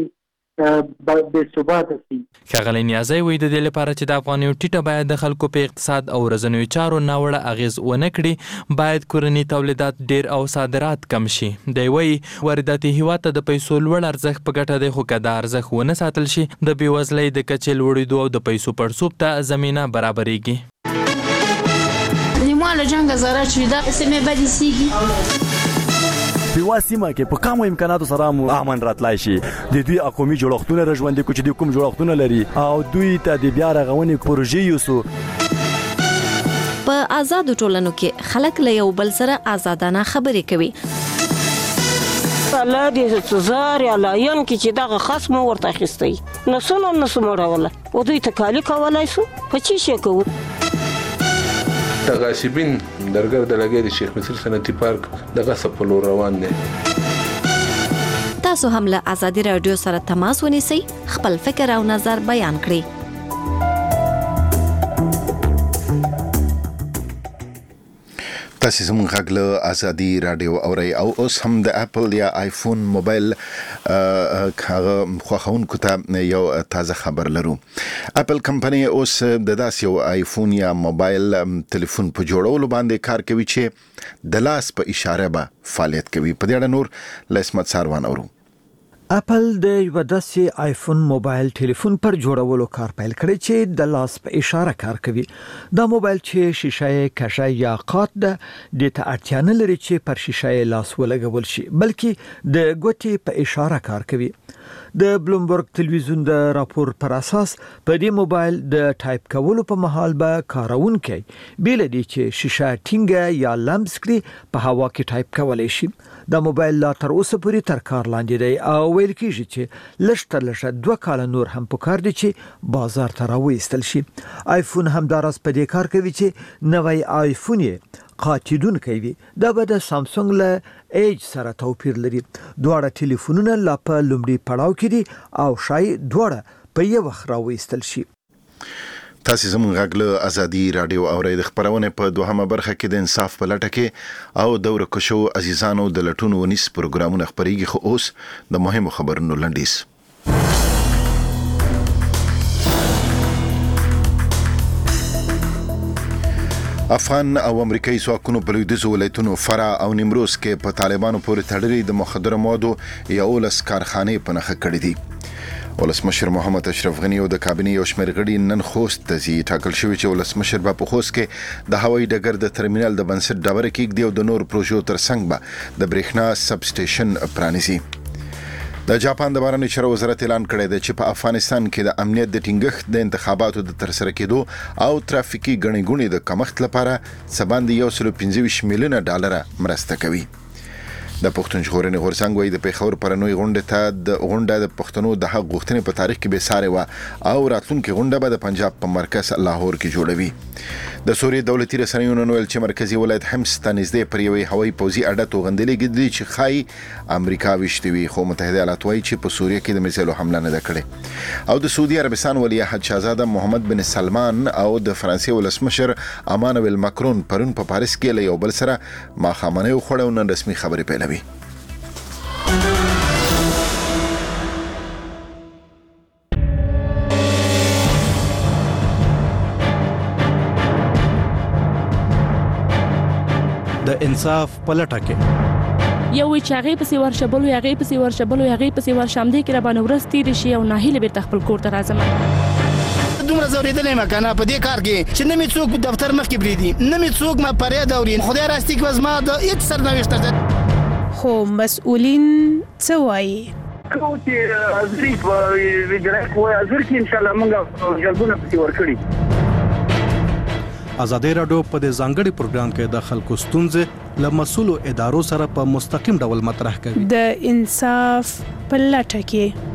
بې ثباته شي. ښاغلی نیازی وایي د دې لپاره چې د افغانیو ټیټه بیه د خلکو په اقتصاد او ورځنیو چارو ناوړه اغیز ونه کړي باید کورني تولیدات ډیر او صادرات کم شي. دی وایي وارداتي هیواد ته د پیسو لوړ ارزښت په ګټه دی، خو که دا ارزښت ونه ساتل شي د بېوزلۍ د کچې لوړېدو او د پیسو پړسوب ته زمینه برابرېږي. ما له جنګه ضرر شوي دا سیمې بدې سیږي په یوه سیمه کې په کمو امکاناتو سره امن راتلای شي. د دوی قومي جوړښتونه راژوندي کړو چې دوی کوم جوړښتونه لري او دوی ته د بیا رغونې پروژې یوسو. په آزادو ټولنو کې خلک له یو بل سره آزادانه خبرې کوي. الله دې زار یا لاین کې چې دغه خصم ورته اخیستی نسونه نسو مړوله او دوی ته کالي کولای سو په چی شي کوو. تغاشبین درګر د لګي د شیخ مصر صنعتي پارک د غصب په لور روان دي. تاسو هم له ازادي رادیو سره تماس ونیسئ، خپل فکر او نظر بیان کړئ. تاسو زموږ غږ له ازادي رادیو اورئ او اوس هم د اپل یا آیفون موبایل خوښونکو ته یو تازه خبر لرو. اپل کمپنۍ اوس د داس یو آیفون یا موبایل تلیفون په جوړولو باندې کار کوي چې د لاس په اشاره به فعالیت کوي. په دې اړه نور له اسمت ساروان اورو. اپل د یو داسې آیفون موبایل ټلیفون پر جوړولو کار پیل کړی چې د لاس په اشاره کار کوي. دا موبایل چې شیشه کشه یا قات ده د ته اړتیا نه لري چې پر شیشه لاس ولګول شي بلکې د ګوتې په اشاره کار کوي. د بلومبرګ تلویزیون د راپور پر اساس په دې موبایل د ټایپ کولو په مهال به کارونکي بیل دي چې شیشه ټینګه یا لمس کړي په هوا کې ټایپ کولای شي. دا موبایل لا تر اوسه پورې تر کار لاندې دی او ویل کېږي چې لږ تر لږه 2 کال نور هم پکار دي چې بازار ته راوېستل شي. آیفون هم داراز په دې کار کوي چې نوی آیفون یې قاتیدون کوي. دا به د سامسونګ له ایج سره توپیر لري. دواړه ټلیفونونه لا په لومړي پړاو کې دي او شاید دواړه په یو وخت راوېستل شي. تاسو زموږ غږ له ازادي رادیو اورئ. د خبرونه په دوهمه برخه کې د انصاف په لټه کې او دور کشو عزیزانو د لټونو ونیس پروګرامونه خبريږي. خو اوس د مهمو خبرونو لنډیز. افغان او امریکایي ځواکونو په لویدیځو ولایتونو فرا او نیمروز کې په طالبانو پورې تړلې د مخدره موادو 11 کارخانې په نښه کړې دي. ولسمشر محمد اشرف غنی او د کابینې یو شمېر غړي نن خوست ته ځي. ټاکل شوی چې ولسمشر په خوست کې د هوایي ډګر د ترمینل د بنسټ ډبره کېږدي او د نور پروژو ترڅنګ به د برېښنا سب سټیشن پرانیزي. د جاپان د بهرنیو چارو وزارت اعلان کړی دی چې په افغانستان کې د امنیت د ټینګښت د انتخاباتو د ترسره کېدو او ترافیکي ګڼې ګوڼې د کمښت لپاره څه باندې $125 میلیونه مرسته کوي. د پښتون ژغورنې غورځنګ وایي د پیښور پرنوي غونډه ته د غونډه د پښتنو د حق غوښتنې په تاریخ کې به ساره و او راتلونکي غونډه به د پنجاب په مرکز لاهور کې جوړوي. د سوریې دولتي رسنیو نن ویل چې مرکزی ولایت حمص ته نږدې پر یوې هوایي پوځي اډه توغندلې کېدلې چې ښایي امریکا وشتي وي. خو متحده ایالات وایي چې په سوریه کې د میزایلو حمله نه ده کړې. او د سعودي عربستان ولیعهد شاهزاده محمد بن سلمان او د فرانسې ولسمشر امانویل ماکرون پرون په پاریس کې له یو بل سره ماښامنۍ وخوړه او نن رسمي خبرې پیلوي. د انصاف پلټه کې یو وی چې هغه پسې ورشبلو هغه پسې ورشبلو هغه پسې ورشم دي کې را باندې ورستي شي او ناهیله به خپل کور ته راځم. دومره زوریدلې مکانه په دې کار کې چې نه می څوک دفتر مخ کې بریدي نه می څوک ما پرې دوري خدای راستي کې وزما د هیڅ سرنوشت ده. خو مسؤلین څه وایي؟ کوم چې ازري ویډرک وای ازر کې ان شاء الله موږ جلبونه پسې ورکړي. ازادي رادیو په دې ځانګړي پروګرام کې د خلکو ستونزې له مسؤلو ادارو سره په مستقیم ډول مطرح کوي. د انصاف په لټه کې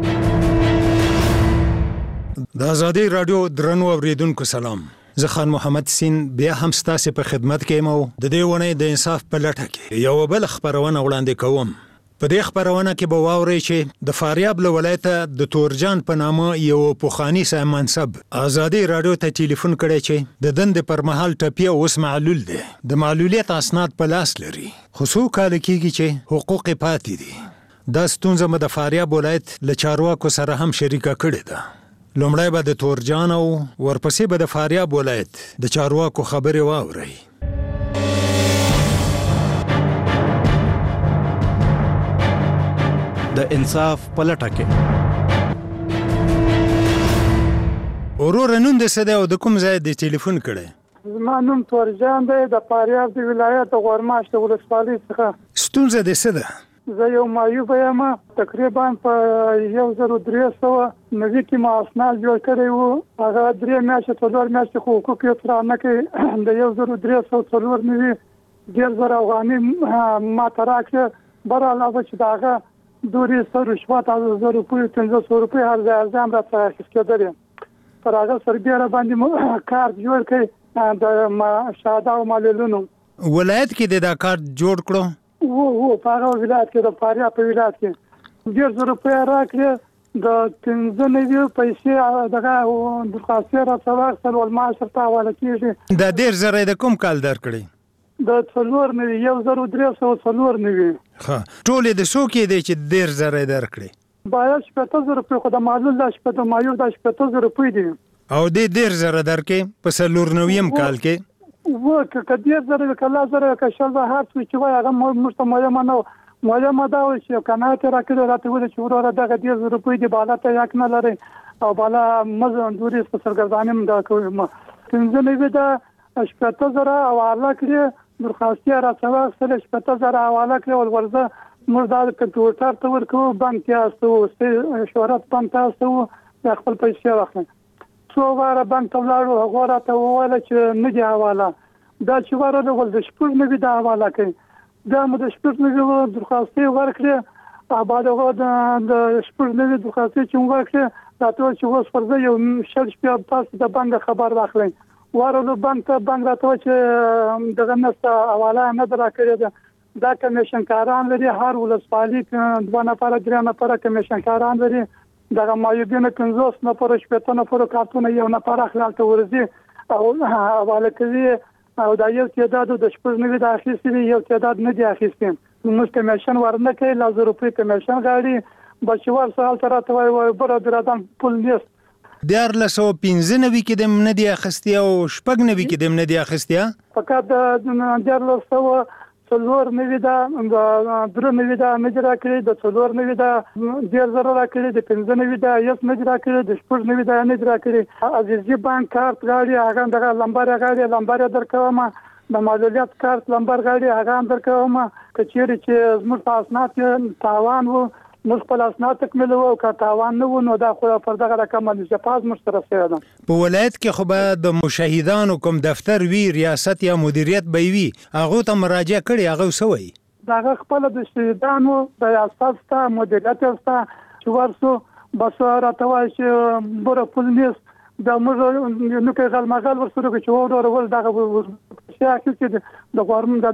د ازادي رادیو درنو اوریدونکو سلام. زه خان محمد سین بیا هم ستاسو په خدمت کې مو د دې ونې د انصاف په لټه کې یو بل خبرونه وړاندې کوم. په دې خبرونه کې به واورئ چې د فاریاب له ولایته د تورجان په نامه یو پوخانی سم منصب ازادي رادیو ته ټلیفون کړی چې د دند پر مهال ټپي اوس معلول دی. د معلولیت اسناد په لاس لري. خو څو کال کېږي چې حقوق پاتې دي. دا ستونزه مې د فاریاب ولایت له چارواکو سره هم شریکه کړې ده. لومړی به د تورجان او ورپسې به د فاریاب ولایت د چارواکو خبرې واورئ. د انصاف پلټه کې اورور نن د سده او د کوم ځای د ټلیفون کړي؟ زما نوم تورجان دی د فاریاب د ولایت غورماش د ولسوالۍ څخه. ستونزه د سده زه یو مایوب یم تقریبا په 1390 کې ما اسناد جوړ کړی وو. هغه 3 میاشتې 4 میاشتې خو حقوق یې تر نه کې د 1304 نوي 1000 افغانۍ ما تراکه بر علاوه چې داغه دوری سر رشوت از 1000 روپیه 1500 روپیه هر ځای ارزام را څخه کېدل. پر هغه سربېره باندې کار جوړ کړي د شاده او مالونو ولایت کې د کار جوړ کړو. وو په هغه ولایت کې د فاریاب په ولایت کې 1000 روپیه راکړي د 15 پیسې دغه د خاصه را څوار ول معاش ته حواله کیږي. د 10000 د کوم کال درکړي؟ د 1304 نوي. ها ټول د سو کې دی چې 10000 درکړي. باید 7000 روپیه خو د معلول د 70 مایو د 7000 روپیه دي او د 10000 درکې په 490 کال کې و که 10000 کله زره که شل به هر څه چې وای هغه مستمایه منو وایم دا و چې قناعت راکړه راته ویل چې وروره دغه 10,000 روپۍ دی بالا ته یک نه لري او بالا مزه دوری په سرګردانیم دا کوم 15,000 شپږ حواله کړې درخواستي راڅوه 15,000 حواله کړې ورزه موږ دا کمپیوټر ته ورکو بانک ته شهرت بانک ته خپل پیسې واخلم څو واره بانک ته ولاړو هغه راته وویل چې نه دی حواله دا چې واره ول د 9,000 حواله کوي دا مو د 9,000 درخواستي ورکړې بعد هغه د 9,000 درخواستي چې ورکړې راته چې اوس فرض یو شل شپه تاسو د بانک خبر واخلئ واره بانک راته چې دغه نسته حواله نه درکړې دا کمیشن کاران لري هر ولسوالي 2 نفر 3 نفر کمیشن کاران لري دغه مایوبینه 15 نفر 15 نفر کارتونه یو نفر اخلال ته ورځي او حواله کوي او دا یو تعداد د 9,000 د اخیستي یو تعداد نه دی اخیستي نو کمیشن ورنه کوي 1,000 روپۍ کمیشن غاړي بچوال سوال تر ته وای بر درادان پول نیست 1595 کې د نه دی اخیستي او 96 کې د نه دی اخیستي فقط د 1500 څلور نوی دا درو نوی دا مجرا کړی د څلور نوی دا ډیر زره را کړی د 15 نوی دا یو مجرا کړی د شپږ نوی دا نه درا کړی عزیزي بانک کارت غاړي هغه دغه لمبر درکوم د مالولیت کارت لمبر غاړي هغه درکوم کچېری چې زموږ تاسنات تاوان وو موږ خپل اسناد تکمیلو او که تاوان نه و نو دا خو پر دغه رقم باندې جپاز مشترک ده په ولایت کې خو به د مشاهدانو کوم دفتر وی ریاست یا مدیریت به وي هغه ته مراجعه کړي هغه سوي دا خپل د شهیدانو د ریاست ته مدیریت ته چې ورسو بس راتوي چې بره پولیس دا موږ نو کې غلمغال ورسره چې ورور دغه شاکل چې د غورم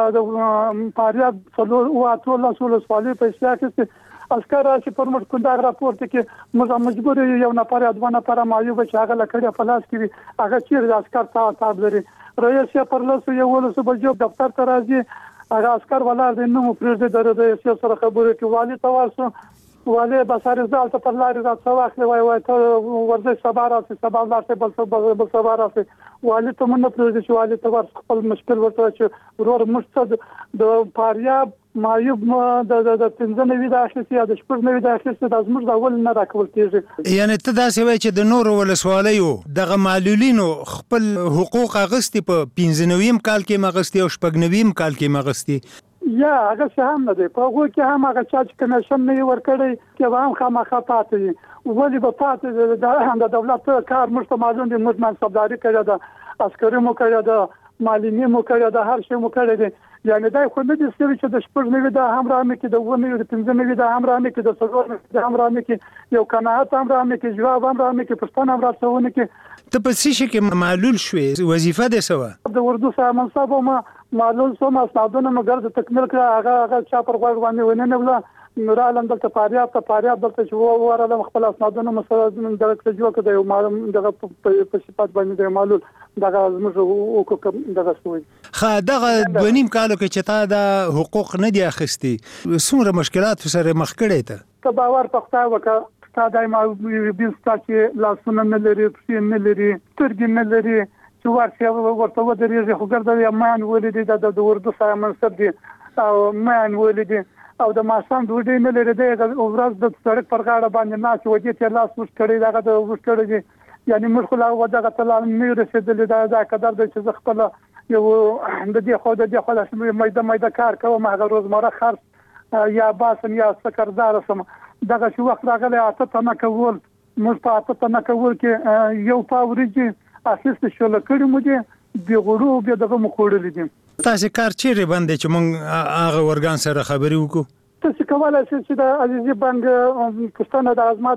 دغه پاریاب څلور او اتول سول سوالي په شاکل اسکر چې پر موږ کوم دا راپورته کې موږ مجبور یو نفر یا 2 نفر مایوب چې هغه لکړه پلاس کې هغه چیرې اسکر تاب لري رئیس پر لاسو یو ولسو بجو دفتر ته راځي هغه اسکر ولر د نو پرېږده د رئیس سره خبرې کې والی تواسو والی بسار زال ته پر لاري راځو اخلي وای ته ورځي سبا راځي بل سبا راځي والی ته مونږ پرېږده چې والی ته خپل مشکل ورته چې ورور مشته د پاریاب مایوب د 15 د اخیستي یا د 14 د اخیستي د زموږ د اول نه راکول کیږي یعنی ته دا څه وای چې د نور ولسوالیو دغه معلولینو خپل حقوق اغستی په 15 کال کې مغستی او 90 کال کې مغستی یا هغه څه هم نه دی په هغه کې هم هغه چې کمیشن نه ورکړي چې هم خامخا پاتې ولی به پاتې د دولت کار مشته معلوم دي موږ منصبداري کړی د عسکري مو کړی د مالینی مو کړی د هر شی مو کړی دی یعنی دا خو نه دي چې د شپږ نوي د هم را مې کې د ونه د 15 نوي د هم را مې کې د څلور د هم را مې کې یو قناعت هم را مې کې جواب هم را مې کې پښتون هم را څونه کې ته په څه کې معلول شوې وظیفه ده سوا د اردو سره منصب ما معلول سم اسنادونه مګر د تکمیل کړه هغه چا پر غوږ باندې ونه نه ولا نور عالم دلته پاریاب دلته چې وراله خپل اسنادونه مسله درکته جوړ کړي یو معلوم دغه په صفات باندې د معلول دغه موږ وکم دغه سوي خا دغه بنیم کالو کې چې تا د حقوق نه دی اخیستي څومره مشکلات سره مخ کړي ته باور پختا وکړه تا دایما بیستا چې لاسونه نه لري پښې نه لري سترګې نه لري چې ورته ودرېږي خو ګرځي یمان ولې د اردو سره منصب دي او مان ولې او د ماشام دوی نه لري د ورځ د سړک پر غاړه باندې ناس وځي چې لاس وښ کړی دغه د وښ کړی یعنی موږ خلا ودغه تلل نه رسیدلې دا قدر د چې خپل یو د دې خو د دې خو مېده کار کوم هغه روزمره خرڅ یا باسم یا سکردار سم دغه شو وخت راغلی اته تنه کول موږ په اته تنه کول کې یو پاوريږي اساس شو لکړی مو دي بیغورو به دغه مخوړل دي تاسو کار چیرې باندې چې مونږ هغه ورګان سره خبرې وکړو تاسو کولای شئ چې د عزیزي بانک پښتنه د ازما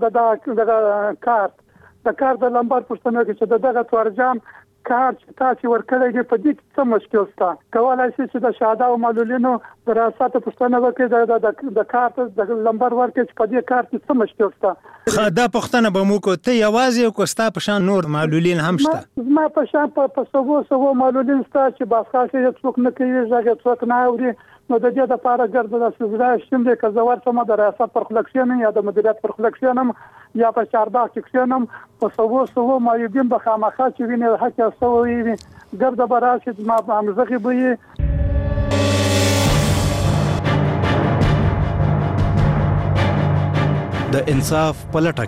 د کارت د لمبر پښتنه کې چې دغه تورجام کار چې تاسو ورکړی دی په دې کې څه مشکل شته کولای شئ چې د شهدا او معلولینو د ریاست پښتنه وکړي د کارت د لمبر ورکړي چې په دې کار کې څه مشکل شته خدا پښتنه به مو کو ته یوازې او کوستا په شان نور معلولین هم شته ما په شان په سوو معلولین شته چې باسخاصه یو څوک نه کوي ځکه څوک نه اوري نو د دې لپاره ګرځي د سوزای شته که زوار سم د ریاست پر خلکشن یا د مدیریت پر خلکشن یا په چارباغ کې کښنم په سوو مایوبین به خامخا چې ویني حق سوي ګرځي براشد ما همزغي به د انصاف پلټه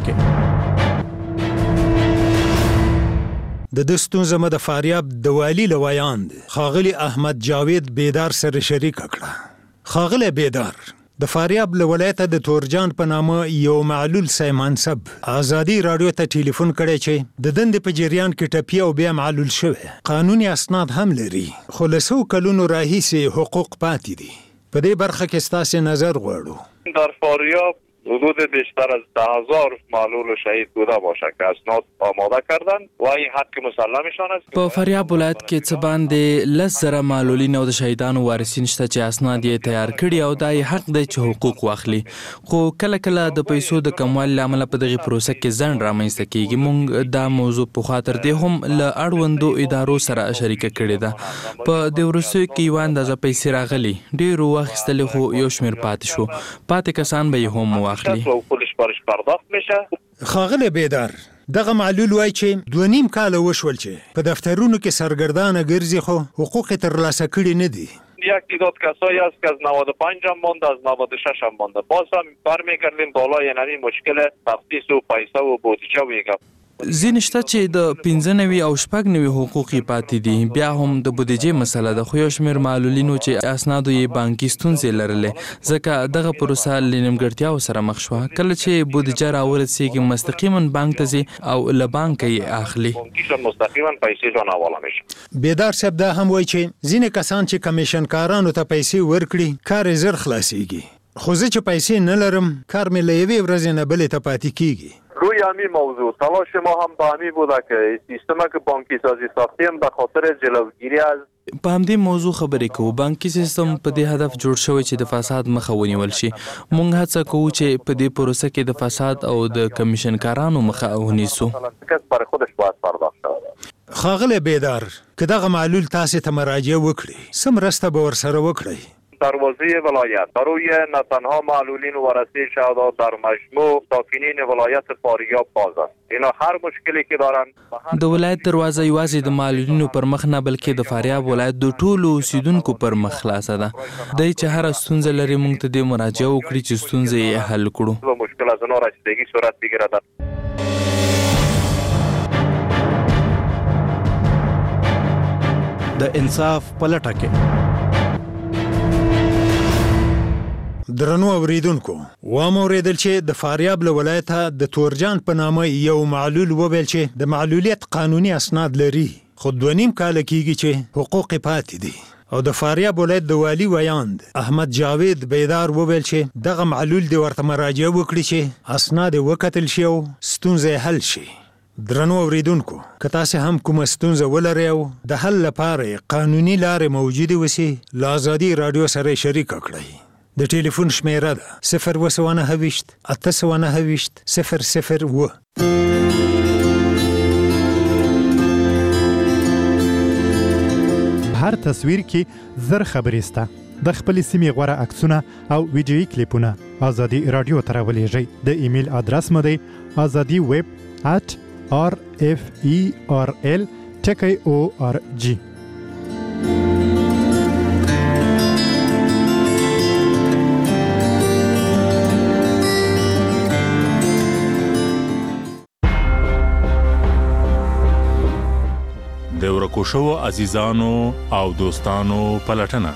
کې د دستون زمه د فاریاب د والی لویاند خاغلی احمد جاوید بیدار سره شریک کړه. خاغلی بیدار د فاریاب له ولایته د تورجان په نامه یو معلول سیمانسب آزادي رادیو ته ټلیفون کړی چې د دندې په جریان کې ټپي او بیا معلول شوی. قانوني اسناد هم لري خو له څو کلونو راهیسې حقوق پاتې دي. په دې برخه کې ستاسو نظر غواړو. در فاریاب حدود بیشتر از 10,000 معلول شهید بوده باشه که اسناد آماده کردن و این حق مسلمشان است. په فاریاب ولایت کې څه باندې 10,000 معلولین او د شهیدانو وارثین شته چې اسناد یې تیار کړي او دای حق دی چې حقوق واخلي. خو کله کله د پیسو د کموالي لامل په دغه پروسه کې ځنډ رامنځته کیږي. موږ دا موضوع په خاطر دې هم له اړوندو ادارو سره شریک کړي ده. په د ورسوي کې یو اندازه پیسې راغلي ډېر واخیستل خو یو شمیر پاتې شو. پاتې کسان به هم واخلي. خاغلی بیدار دغه معلول وای چې 2.5 کال وشول چې په دفترونو کې سرګردانه ګرځي خو حقوق ترلاسه کړي نه دي. یک تعداد کسایی است که از 95 هم مانده از 96 هم مانده. باز هم برمیگردیم بالا یعنی مشکل تخصیص و پیسه و بودجه و یک ځینې شته چې د 95 او 96 حقوقي پاتې دي. بیا هم د بودیجې مسله ده خو یو شمېر معلولینو چې اسنادو یې بانکي ستونزې لرلې ځکه دغه پروسه له نیمګړتیاو سره مخ شوه. کله چې بودیجه راورسېږي مستقیما بانک ته ځي او له بانکه یې اخلي. بیدار صاحب دا هم وایي چې ځینې کسان چې کمیشن کارانو ته پیسې ورکړي کار یې زر خلاصېږي. خو زه چې پیسې نه لرم کار مې له یوې ورځې نه بلې ته پاتې کیږي. روی همین موضوع تلاش ما هم به همین بوده که سیستم که بانکی سازی ساختیم به خاطر جلوگیری از په همدې موضوع خبرې کوو. بانکي سیستم په دې هدف جوړ شوی چې د فساد مخه ونیول شي. موږ هڅه کوو چې په دې پروسه کې د فساد او د کمیشن کارانو مخه ونیسو. خاغلی بیدار که دغه معلول تاسو ته مراجعه وکړي څه مرسته به ورسره وکړئ؟ دروازه ولایت برای نه تنها معلولین ورثه شهدا در مجموع ساکنین ولایت فاریاب باز است. اینا هر مشکلی که دارن د ولایت دروازه یوازې د معلولینو پر مخ نه بلکې د فاریاب ولایت د ټولو اوسیدونکو پر مخ خلاصه ده. دای چې هر ستونزه لري موږ ته د مراجعه وکړي چې ستونزه یې حل کړو. مشکل از اون رسیدگی صورت بگیرد. د انصاف پلټه کې درنو اوریدونکو واوریدل چې د فاریاب له ولایته د تورجان په نامه یو معلول وویل چې د معلولیت قانوني اسناد لري خو 2.5 کال کېږي چې حقوق پاتې دي. او د فاریاب ولایت د والی ویاند احمد جاوید بیدار وویل چې دغه معلول د ورته مراجعه وکړي چې اسناد وکتل شي او ستونزې حل شي. درنو اوریدونکو که تاسو هم کومه ستونزه ولرئ او د حل لپاره قانوني لارې موجوده وسی له آزادي رادیو سره شریک کړئ. د ټلیفون شمیره ده 029 829 001. هر تصویر کې زر خبرې سته. د خپل سیمې غوړه عکسونه او ویډیويي کلیپونه آزادي رادیو ته راولېږئ. د ایمیل ادرس مو دی azadi@referl.org. د ورکو شوو عزیزانو او دوستانو پلټنه.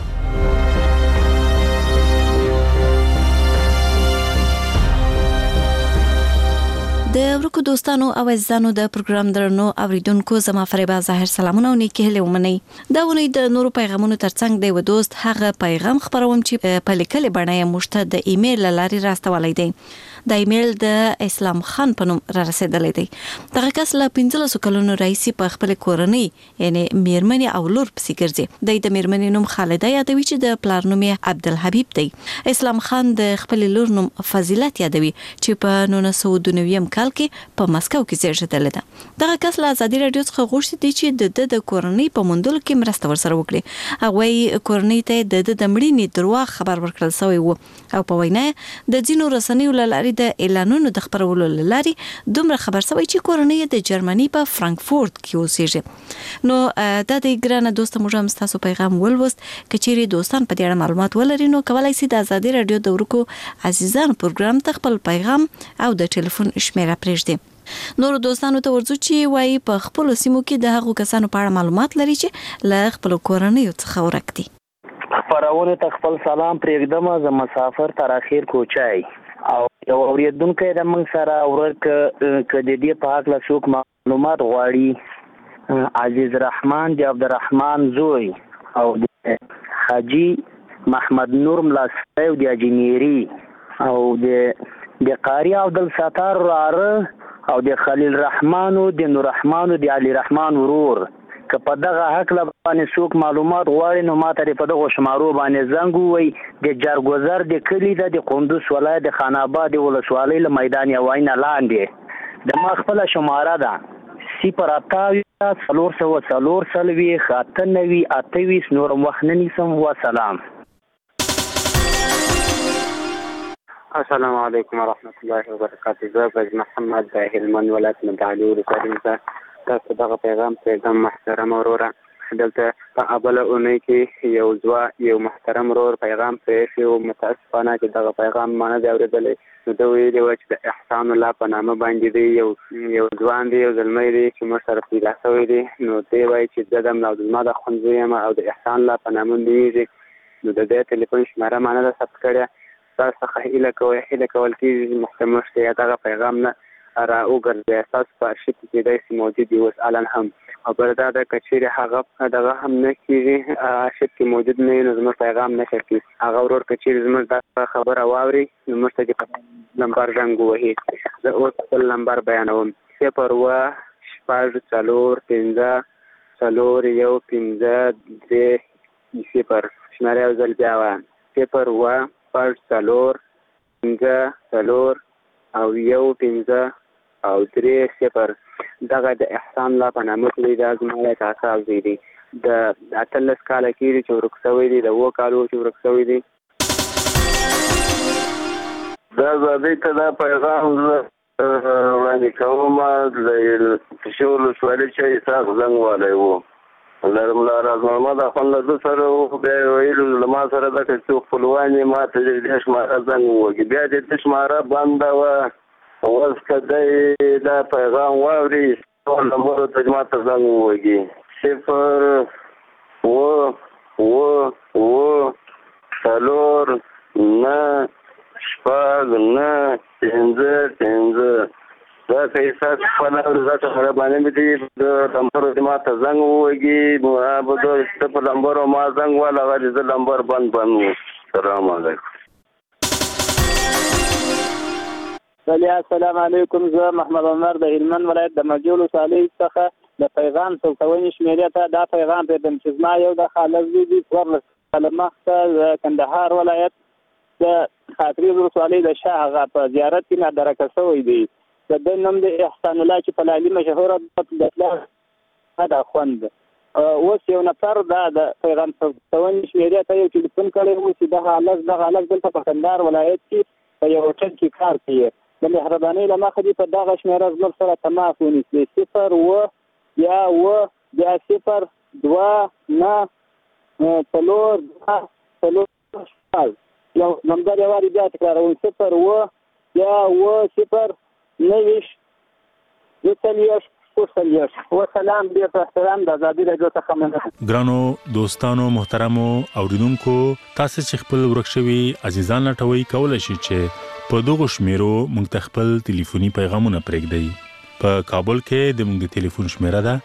د ورکو دوستانو او عزیزانو د پروګرام درنو اوریدونکو زما فریبا ظاهر سلامونه او نیکی هیله ومنئ. دا ونی د نورو پیغامونو ترڅنګ دی و دوست هغه پیغام خبروم چې په لیکلې بڼه یې مشته د ایمیل لاري راستولای دی. د ایمیل د اسلام خان په نوم را رسیدلی دی. دغه کس له 15 کلونو راهیسې په خپل کورنۍ یعنی میرمنې او لور پسې ګرځي. د میرمنې نوم خالده یادوي چې د پلار نوم یې عبدالحبیب دی. اسلام خان د خپل لور نوم فضیلت یادوي چې په 1992 کال کې په مسکو کې زیږیدل ده دغه کس له ازادي رادیو څخه غوښتي دي چې د کورنۍ په موندلو کې مرسته ورسره وکړي هغه کورنۍ ته د مړینې درواغ خبر ورکړل شوی وو او په وینا د ځینو رسنیو لاري د اعلانونو د خبرولو لاري دومره خبر شوی چې کورنۍ د جرمني په فرانکفورت کې اوسېږي نو د دې ګرانه دوست موږ هم تاسو پیغام ولوست کچېری دوستان په دې اړه معلومات ولري نو کولای شئ د ازادي رادیو د ورکو عزیزان پروګرام ته خپل پیغام او د ټلیفون شمیره پرېږدئ نور دوستانو ته ورځو چې وایي په خپل سیمو کې د هغو کسانو په اړه معلومات لري چې له خپل کورنیو څخه ورک دي خبرونه ته خپل سلام پرېږدم زه مسافر تر اخر کوچای او یو اوریدونکو د موږ سره ورک کدی دی په حق له څوک معلومات غواړي عزیز رحمان دی عبدالرحمن زوی او حاجی محمد نور ملاسیو دی اجمیری او د قاری عبدالستار راره او د خلیل رحمانو د نور رحمانو د علی رحمان ورور که په دغه حق له باندې څوک معلومات غواړي نو ماته په دغه شمارو باندې زنګ ووي د جرګوزر د کلی د قندوز ولایت د خان آباد ولسوالۍ له میدان یواینا لاندې د ما خپل شماره ده 0 4 سلوي خاتنوي 28 نور مخنني سم وسلام السلام علیکم ورحمۃ اللہ وبرکاتہ زه محمد د هلمند ولایت مدعلی ولسوالۍ تاسو دغه پیغام محترم وروره دلته په اوله اونۍ کې یو محترم ورور پیغام پرې شو متاسفانه چې دغه پیغام ما نه دی اورېدلی نو ده ویلي وه چې د احسان الله په نامه باندې دی یو ځوان دی یو زلمی دی چې موږ سره پیدا شوی دی نو دی وایي چې زه د ملا عبدالماد اخوندزی یم او د احسان الله په نامه نومیږي نو د دې ټلیفون شماره ما نه ده ثبت کړې تاسو څخه هیله کول کېږي محتمل شته دغه پیغام نه را وګرځي تاسو په ارشیف کې داسې موجود وي اوس الان هم او بل دا د کچېرې هغه دغه هم نه کېږي ارشیف کې موجود نه وي نو زموږ پیغام نه ښه هغه ورور کچېرې زموږ دا خبره واوري نو موږ ته دې نمبر زنګ ووهي زه اوس خپل نمبر بیانوم 0 شماره یو ځل بیا وایم 0 او 1 او 3 دغه د احسان الله په نامه کې دا زما تاسو او دی د 18 کال کې چې ورک شوی دی د 2 کالو چې ورک شوی دی دا زه ته دا پیغام وړاندې کوم د شول سوالي چې تاسو زنګ والي وو لرم لا راز محمد اخوند د سره به ویل لما سره د څو خپلوانې ما ته د شماره زنګ وږي بیا د شماره بنده و اوس کدی دا پیغام واوري ټول نمبر ته ما ته زنګ وږي 0 دا کیسه په نور ځکه سره باندې مې د نمبر ته ما ته زنګ وږي په دوه په نمبر ما زنګ ولا غږ د نمبر بند السلام علیکم السلام علیکم زه محمد عمر د هلمند ولایت د مجول ولسوالۍ څخه د پیغام څلتونی شمیرې ته دا پیغام پرېږدم چې زما یو د خالد زوی دی 14 کاله مخکې د کندهار ولایت د خاطري ولسوالۍ د شاه هغه په زیارت کې مدرکه شوی دی د ده نوم د احسان الله چې په لالي مشهوره ده د خوند اوس یو نفر دا د پیغام څلتونی شمیرې ته یو ټلیفون کړی و چې دغه هلک دلته په کندهار ولایت کې په یو هوټل کې کار کوي د مهربانۍ له مخې دې په دغه شمېره زموږ سره تماس ونیسي 0 بیا 0 2 9 4 یو نمبر یې واري بیا تکراروم 0 بیا 0 وسلام دې په احترام د ازادي رادیو څخه مننه ګرانو دوستانو محترمو اوریدونکو تاسو چې خپل ورکشوي عزیزان لټوي کولای شئ چې په دغه شمیرو موږ ته خپل ټلیفوني پیغامونه پرېږدئ په کابل کې د موږ ټلیفون شمیره ده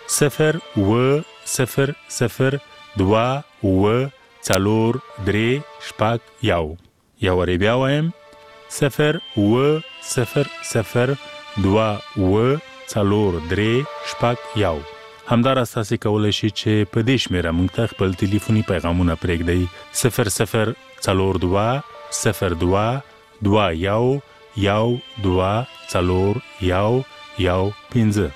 0 یو ری بیا وایم 0 همدار اساسي کولای شي چې په دې شمیره موږ ته خپل ټلیفوني پیغامونه پرېږدئ 0 4 2 0 2 2 1 1 2 415.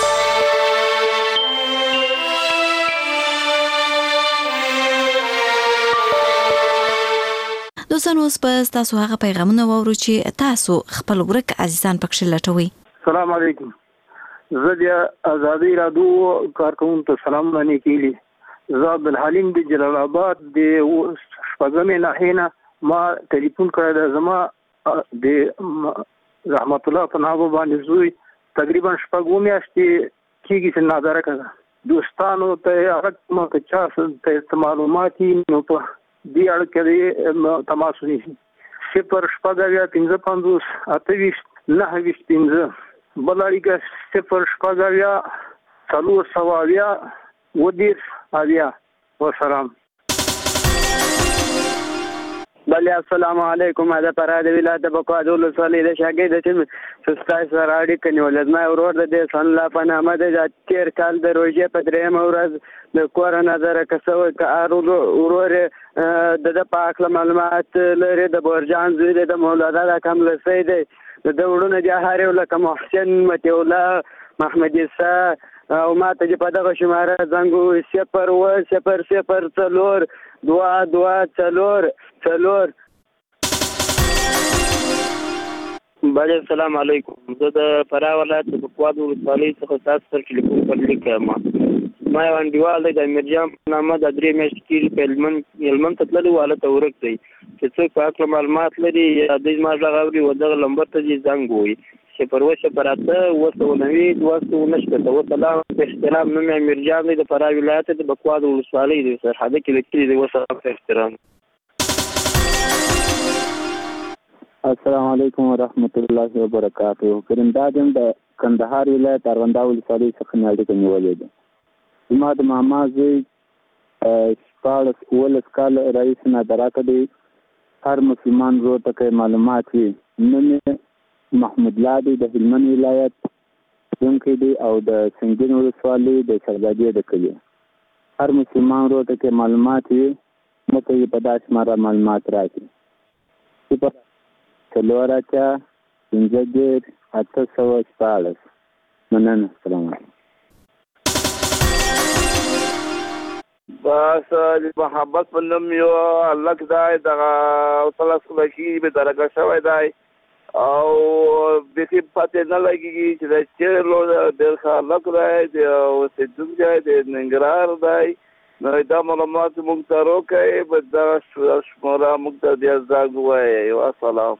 دوستانو اوس په تاسو هغه پیغامونه واورو چې تاسو خپل ورک عزیزان پکښ لټوي. السلام علیکم. زه د ازادي رادیو کارکونکو ته سلام باندې کیلی. زه عبدالحلیم د جلال آباد د شپږمې ناحیه ما ټلیفون کړی د زما د رحمت الله پناه باندې زوی تقریبا شپږ میاشتې کېږي چې نادره کړه. دوستانو ته هغه ما که چا ته معلومات نو په دې اړه تماس ونیسي. 0 شپږ 28 9 بل اړیکه 0 شپږ 4 وسلام. بله السلام علیکم. دا پراد ولایت بکوا د ولسوالۍ د شاګرد چې ستاسو سره اړیکه نیولې. ما ورور د دې سن الله په نامه د تیر کال د روژې په درېیمه ورځ د کور نظر کسوي که ورور د پاک معلومات لري د بورجان زوی د مولانا د کملسی دی د وړونه د هر یو لکه محسن متي الله محمد عیسی او ما ته په دغه شماره زنګ 0 0 4 بله السلام علیکم. زه د فراه ولایت د بکوا د ولسوالۍ څخه تاسو سره ټلیفون پر لیکم. ما یو انډیوال دی د میرجان په نامه د 3 میاشتې کېږي په هلمند ته تللی و، هلته ورک دی. چې څوک په هکله معلومات لري یا دوی زما غږ اوري و دغه نمبر ته دې زنګ ووهي 0 290 وسلام په احترام. نوم یې میرجان دی د فراه ولایت د بکوا د ولسوالۍ دی سرحده کې لیکلي دی. وسلام په احترام. السلام علیکم ورحمت الله وبرکاته. کریم دادم د کندهار ولایت اروندہ ولسوالۍ څخه اړیکه نیولې ده. زما د ماما زوی 14 کال رئیس نادره کړی. هر مسلمان ورو ته معلومات وي. نوم محمود لادی د هلمند ولایت څنګه دی او د سنگین ولسوالۍ د سربادیه د کلی. هر مسلمان ورو ته معلومات وي مته په داس ماره معلومات راځي. سلوراچا 814 مننه. السلام علیکم. بس محبت په نوم یو الله کدای دغه وصله سلکی به درګه شوی دی او به پته نه لګیږي چې د چیرلو د خلک دی او سیدونکو د ننګرهار دی. نو دا معلومات موږ ته راکوي به دا شماره موږ ته د ځاګ وایي. والسلام.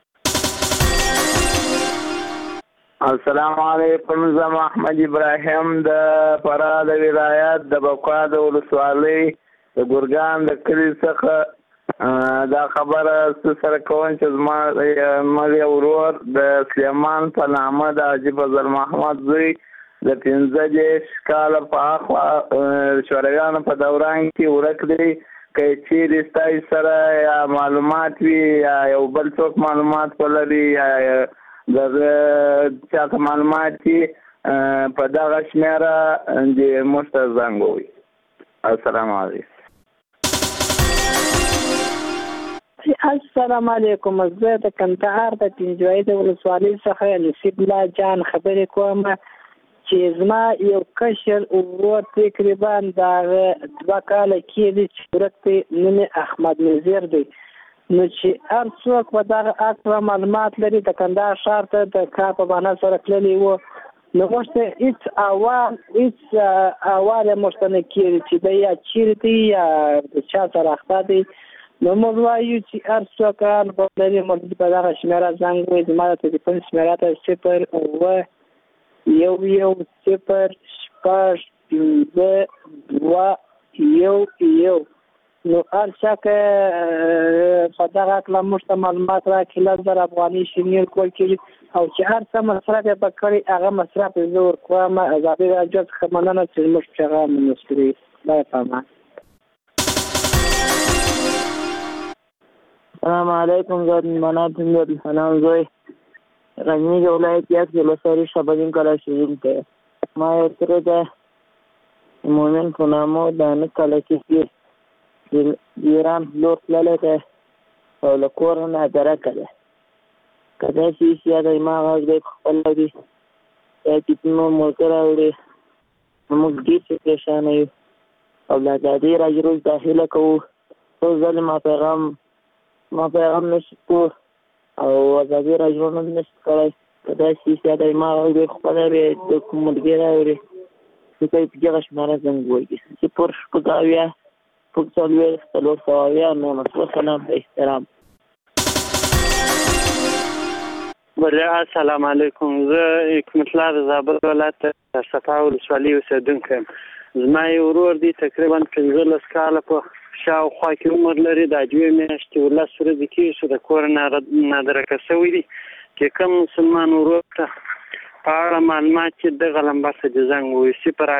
السلام علیکم. زه محمد ابراهیم د فراه د ولایت د بکوا د ولسوالۍ د ګورګان د کلي څخه دا خبره سره کوم چې زما یو ورور د سلیمان په نامه د عجیب ازل محمد زوی د 15 کاله په اخوا شورویانو په دوران کې ورک دی. که چیرې ستاسو سره یا معلومات وي یا یو بل څوک معلومات ولري یا دغه چاته معلومات په دغه شمیره د موږ ته زنګ ووهي. السلام علیکم. السلام علیکم. زه د کندهار د پنځوي د ولسوالۍ څخه نصیب الله جان خبرې کوم چې زما یو کشر ورور تقریبا د 2 کاله کېږي چې ورک دی. نوم احمد نظیر دی. نو چې هر څوک په دغه اړه معلومات لري د کندهار ښار ته د کار په بهانه سره تللی و نو موږ ته هېڅ احوال موږ ته نه کېږي چې دی یا چیرې دی یا د چا سره اخته دی. نو موږ وایو چې هر څوک هر لري موږ په دغه شمېره زنګ ووهي. زما د تلیفون شمېره ته 0 نو هر چا که په دغه اړه موږ ته معلومات راکړي 10,000 افغانۍ شمیرل کول کېږي او چې هر څه مصرف یې به کړی هغه مصرف یې زه ورکوم. ازادي راډیو څخه مننه چې موږ پرې هغه منسوبوي. خدای پامان. السلام علیکم. زه منات الحنان زوی غزنی ولایت یک ولسوالۍ شبادین کلا شریف ده. ما یو تره ده مومن په نامه د 9 کاله کې ایران لور تللی دی او له کور نه نادره کړی. که داسې شي یا د ما غږ دی خپل دی یا چې نور موټر راوړي نو موږ ډېر څه پریشانه یو او د ازادۍ راډیو داخله کوو څو ځلې ما پیغام نشي کوو او ازادۍ راډیو نه نشي کړی که داسې شي یا د ما غږ دی خپل دی د کوم ملګري راوړي چې کوي په دغه شماره زنګ ووهي 0 سلام په احترام. بله السلام علیکم. زه حکمت الله د زابل ولایت صفا ولسوالۍ اوسېدونکی یم. زما یو ورور دی تقریبا 15 کاله په شاوخوا کې عمر لري. دا 2 میاشتې 11 ورځې کېږي چې د کور نادرکه شوی دی چې کوم مسلمان ورور ته په اړه معلومات چې دغه نمبر ته د زنګ ووهي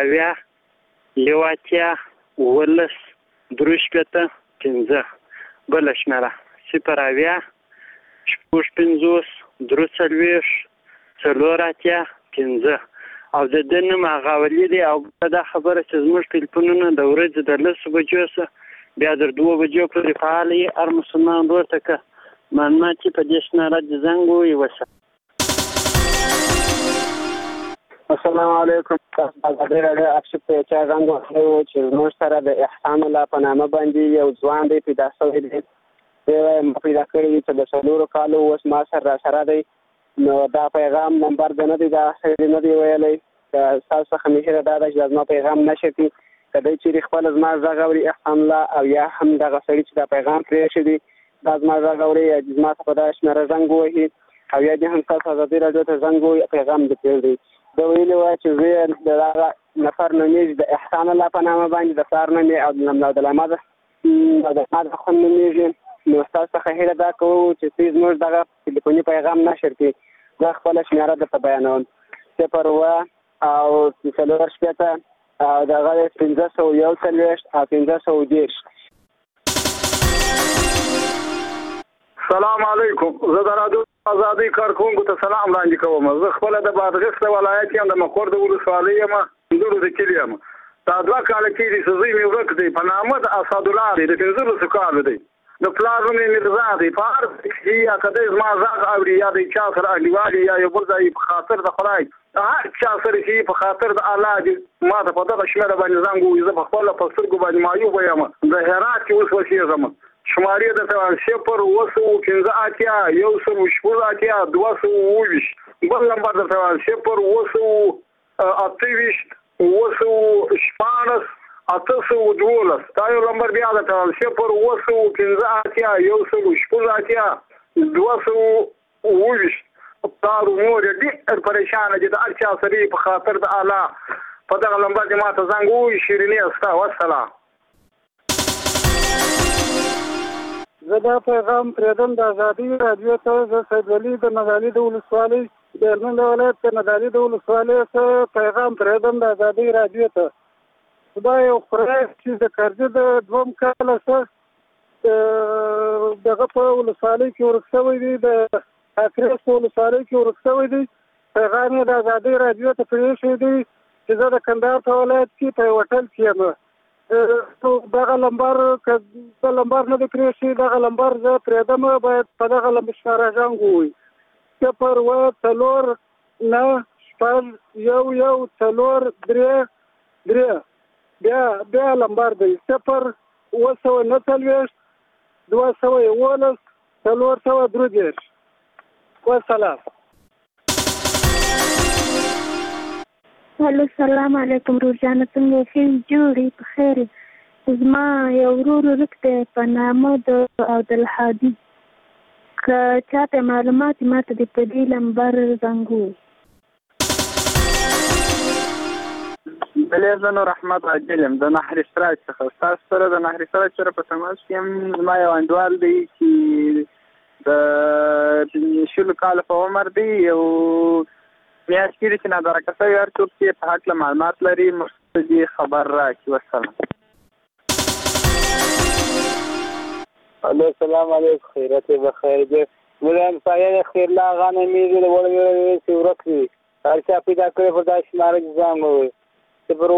080 بله شمېره 080 او د ده نوم هغه ولي دی او دا خبره چې زموږ ټلیفونونه د ورځې د 10 بجو څخه بیا تر 2 بجو پورې فعال وي. هر مسلمان ورور ته که معلومات چې په دې شمېره د زنګ ووهي وسه. السلام علیکم. ازادي راډیو اکشف ته چا زنګ وهلی و چې زموږ سره د احسان الله په نامه باندې یو ځوان دی پیدا شوی دی. ما پیدا کړی دی چې د 4 کالو اوس ما سره دی. نو دا پیغام نمبر د نه دی دا سړي نه دی ویلی. ستاسو څخه مې هیله دا ده چې زما پیغام نشرکي که دی چیرې خپله زما غږ اوري احسان الله او یا هم دغه سړي چې دا پیغام پرېښی دی دا زما غږ اوري یا زما څخه په دغه شمېره زنګ ووهي او یا دې هم ستاسو ازادي راډیو ته زنګ ووهي پیغام دې پرېږدي. ده ویلي وه چې زه د دغه نفر نومېږي د احسان الله په نامه باندې د پلار نوم یې او د لمد خوند نومېږي. نو ستاسو څخه هیله دا کوو چې دوی زموږ دغه تلیفوني پیغام نشر کړي. زه خپله شمېره درته بیانوم 0 او 4 او دغه 541 او 510. سلام علیکم. زه د راډیو ازادۍ کارکوونکو ته سلام وړاندې کوم. زه خپله د بادغیس ولایت یم، د مقر د ولسوالۍ یم، اندورو د کلي یم. دا 2 کاله کېږي چې زوی مې ورک دی په نامه د اسدالله دی، د 15 کالو دی. د پلار نوم یې مرزا دی. په هر ځای کې یا که دی زما غږ اوري یا د چا سره انډیوالي یا یو بل ځای په خاطر د خدای هر چا سره چې په خاطر د الله دې ما ته په دغه شمېره باندې زنګ ووهي. زه په خپله په سترګو باندې معیوبه یم. د هرات کې اوس اوسېږم. شمارې درته 0 224 بل نمبر درته 0 812 دا یو نمبر بیا درته 0 پلار مور یې ډېر پریشانه دي. د هر چا سره په خاطر د الله په دغه نمبر دې ما ته زنګ ووهي. شیرینې ستا والسلام. زه دا پیغام پرېږدم د ازادي راډیو ته. زه سید ولي د نادعلي د ولسوالۍ د هلمند ولایت د نادعلي د ولسوالۍ څخه پیغام پرېږدم د ازادي راډیو ته. خدای یو خدای چې د کرزي د 2 کاله څخه دغه په ولسوالۍ کې ورک شوی دی، د اکرس په ولسوالۍ کې ورک شوی دی. پیغام یې د ازادي راډیو ته پرېښی دی چې زه د کندهار په ولایت کې په یو هوټل کې یم. دغه لمبر که د لمبر نه دی پرېښی، دغه لمبر زه پرېږدم باید په دغه شمېره زنګ ووهي 0 بیا لمبر دی 0 219 211 413. والسلام. هلو السلام علیکم روزانه څنګه ښه جوړې په خیر. زما یو ورور ورک دی په نامه د عبدالحادي. که چاته معلومات ما ته د په دې لمبر زنګ ووهي. بلې زه نور احمد عاجل یم د نهر سراج څخه. ستاسو سره د نهر سراج سره په تماس کې یم. زما یو انډیوال دی چې د 20 کاله په عمر دی. یو میاشت کېږي چې نادرکه شوی. هر څوک چې په هکله معلومات لري موږ ته خبر راکړي. والسلام. السلام علیکم. خیرت بخیر دی. موږ همسایه خیرلا غنمي د وړوي چې ورک وي. هر چا پیدا کړی په داسې شماره کې ځان ووهي 0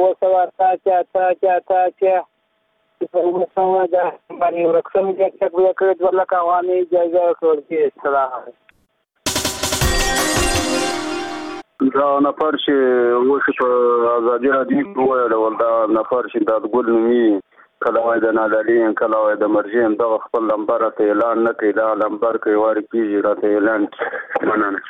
دا باندې ورک شوی دی چې پیدا کړی 2 لک عوامي جایزه ورکول کېږي. دا نفر چې اوس په ازادي راډیو کې وویل دا نفر چې د ګل نومي کله وای د نادالین کله وای د مرجیم دغه خپل نمبر ته اعلان نه کوي دا نمبر کوي واري کیږي راته اعلان مننه.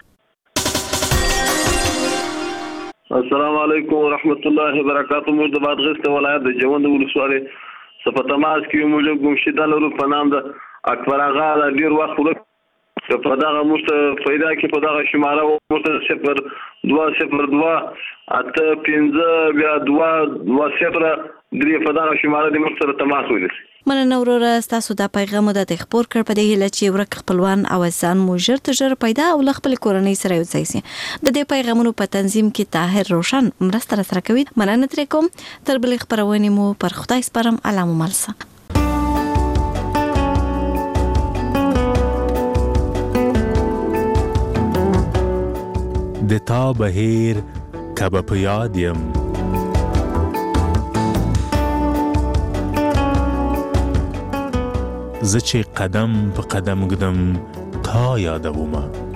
السلام علیکم ورحمت الله وبرکاته. موږ د بادغیس ولایت د جوند ولسوالۍ سپتماس کې موږ ګمشیدا لرو په نام د اکبر آغا د ډیر وخت ورک په دغه مست پیدا کې په دغه شماره مست 0202 اته 15 بیا 2 درې په دغه شماره د مستر تماس ولري. مننه وروره تاسو دا پیغام د خبر کړ په دې هله چې ورک خپلوان او ځان مو ژر تر ژره پیدا او خپل کورنۍ سره یو ځای شي. د دې پیغامونو په تنظیم کې طاهر روشن مرسته سره کوي. مننه تر کوم تر بل خبرونه مو پر خدای سپارم. علامه ملسه. د تا بهیر کبه په یاد یم زه چې قدم په قدم ګدم تا یادومه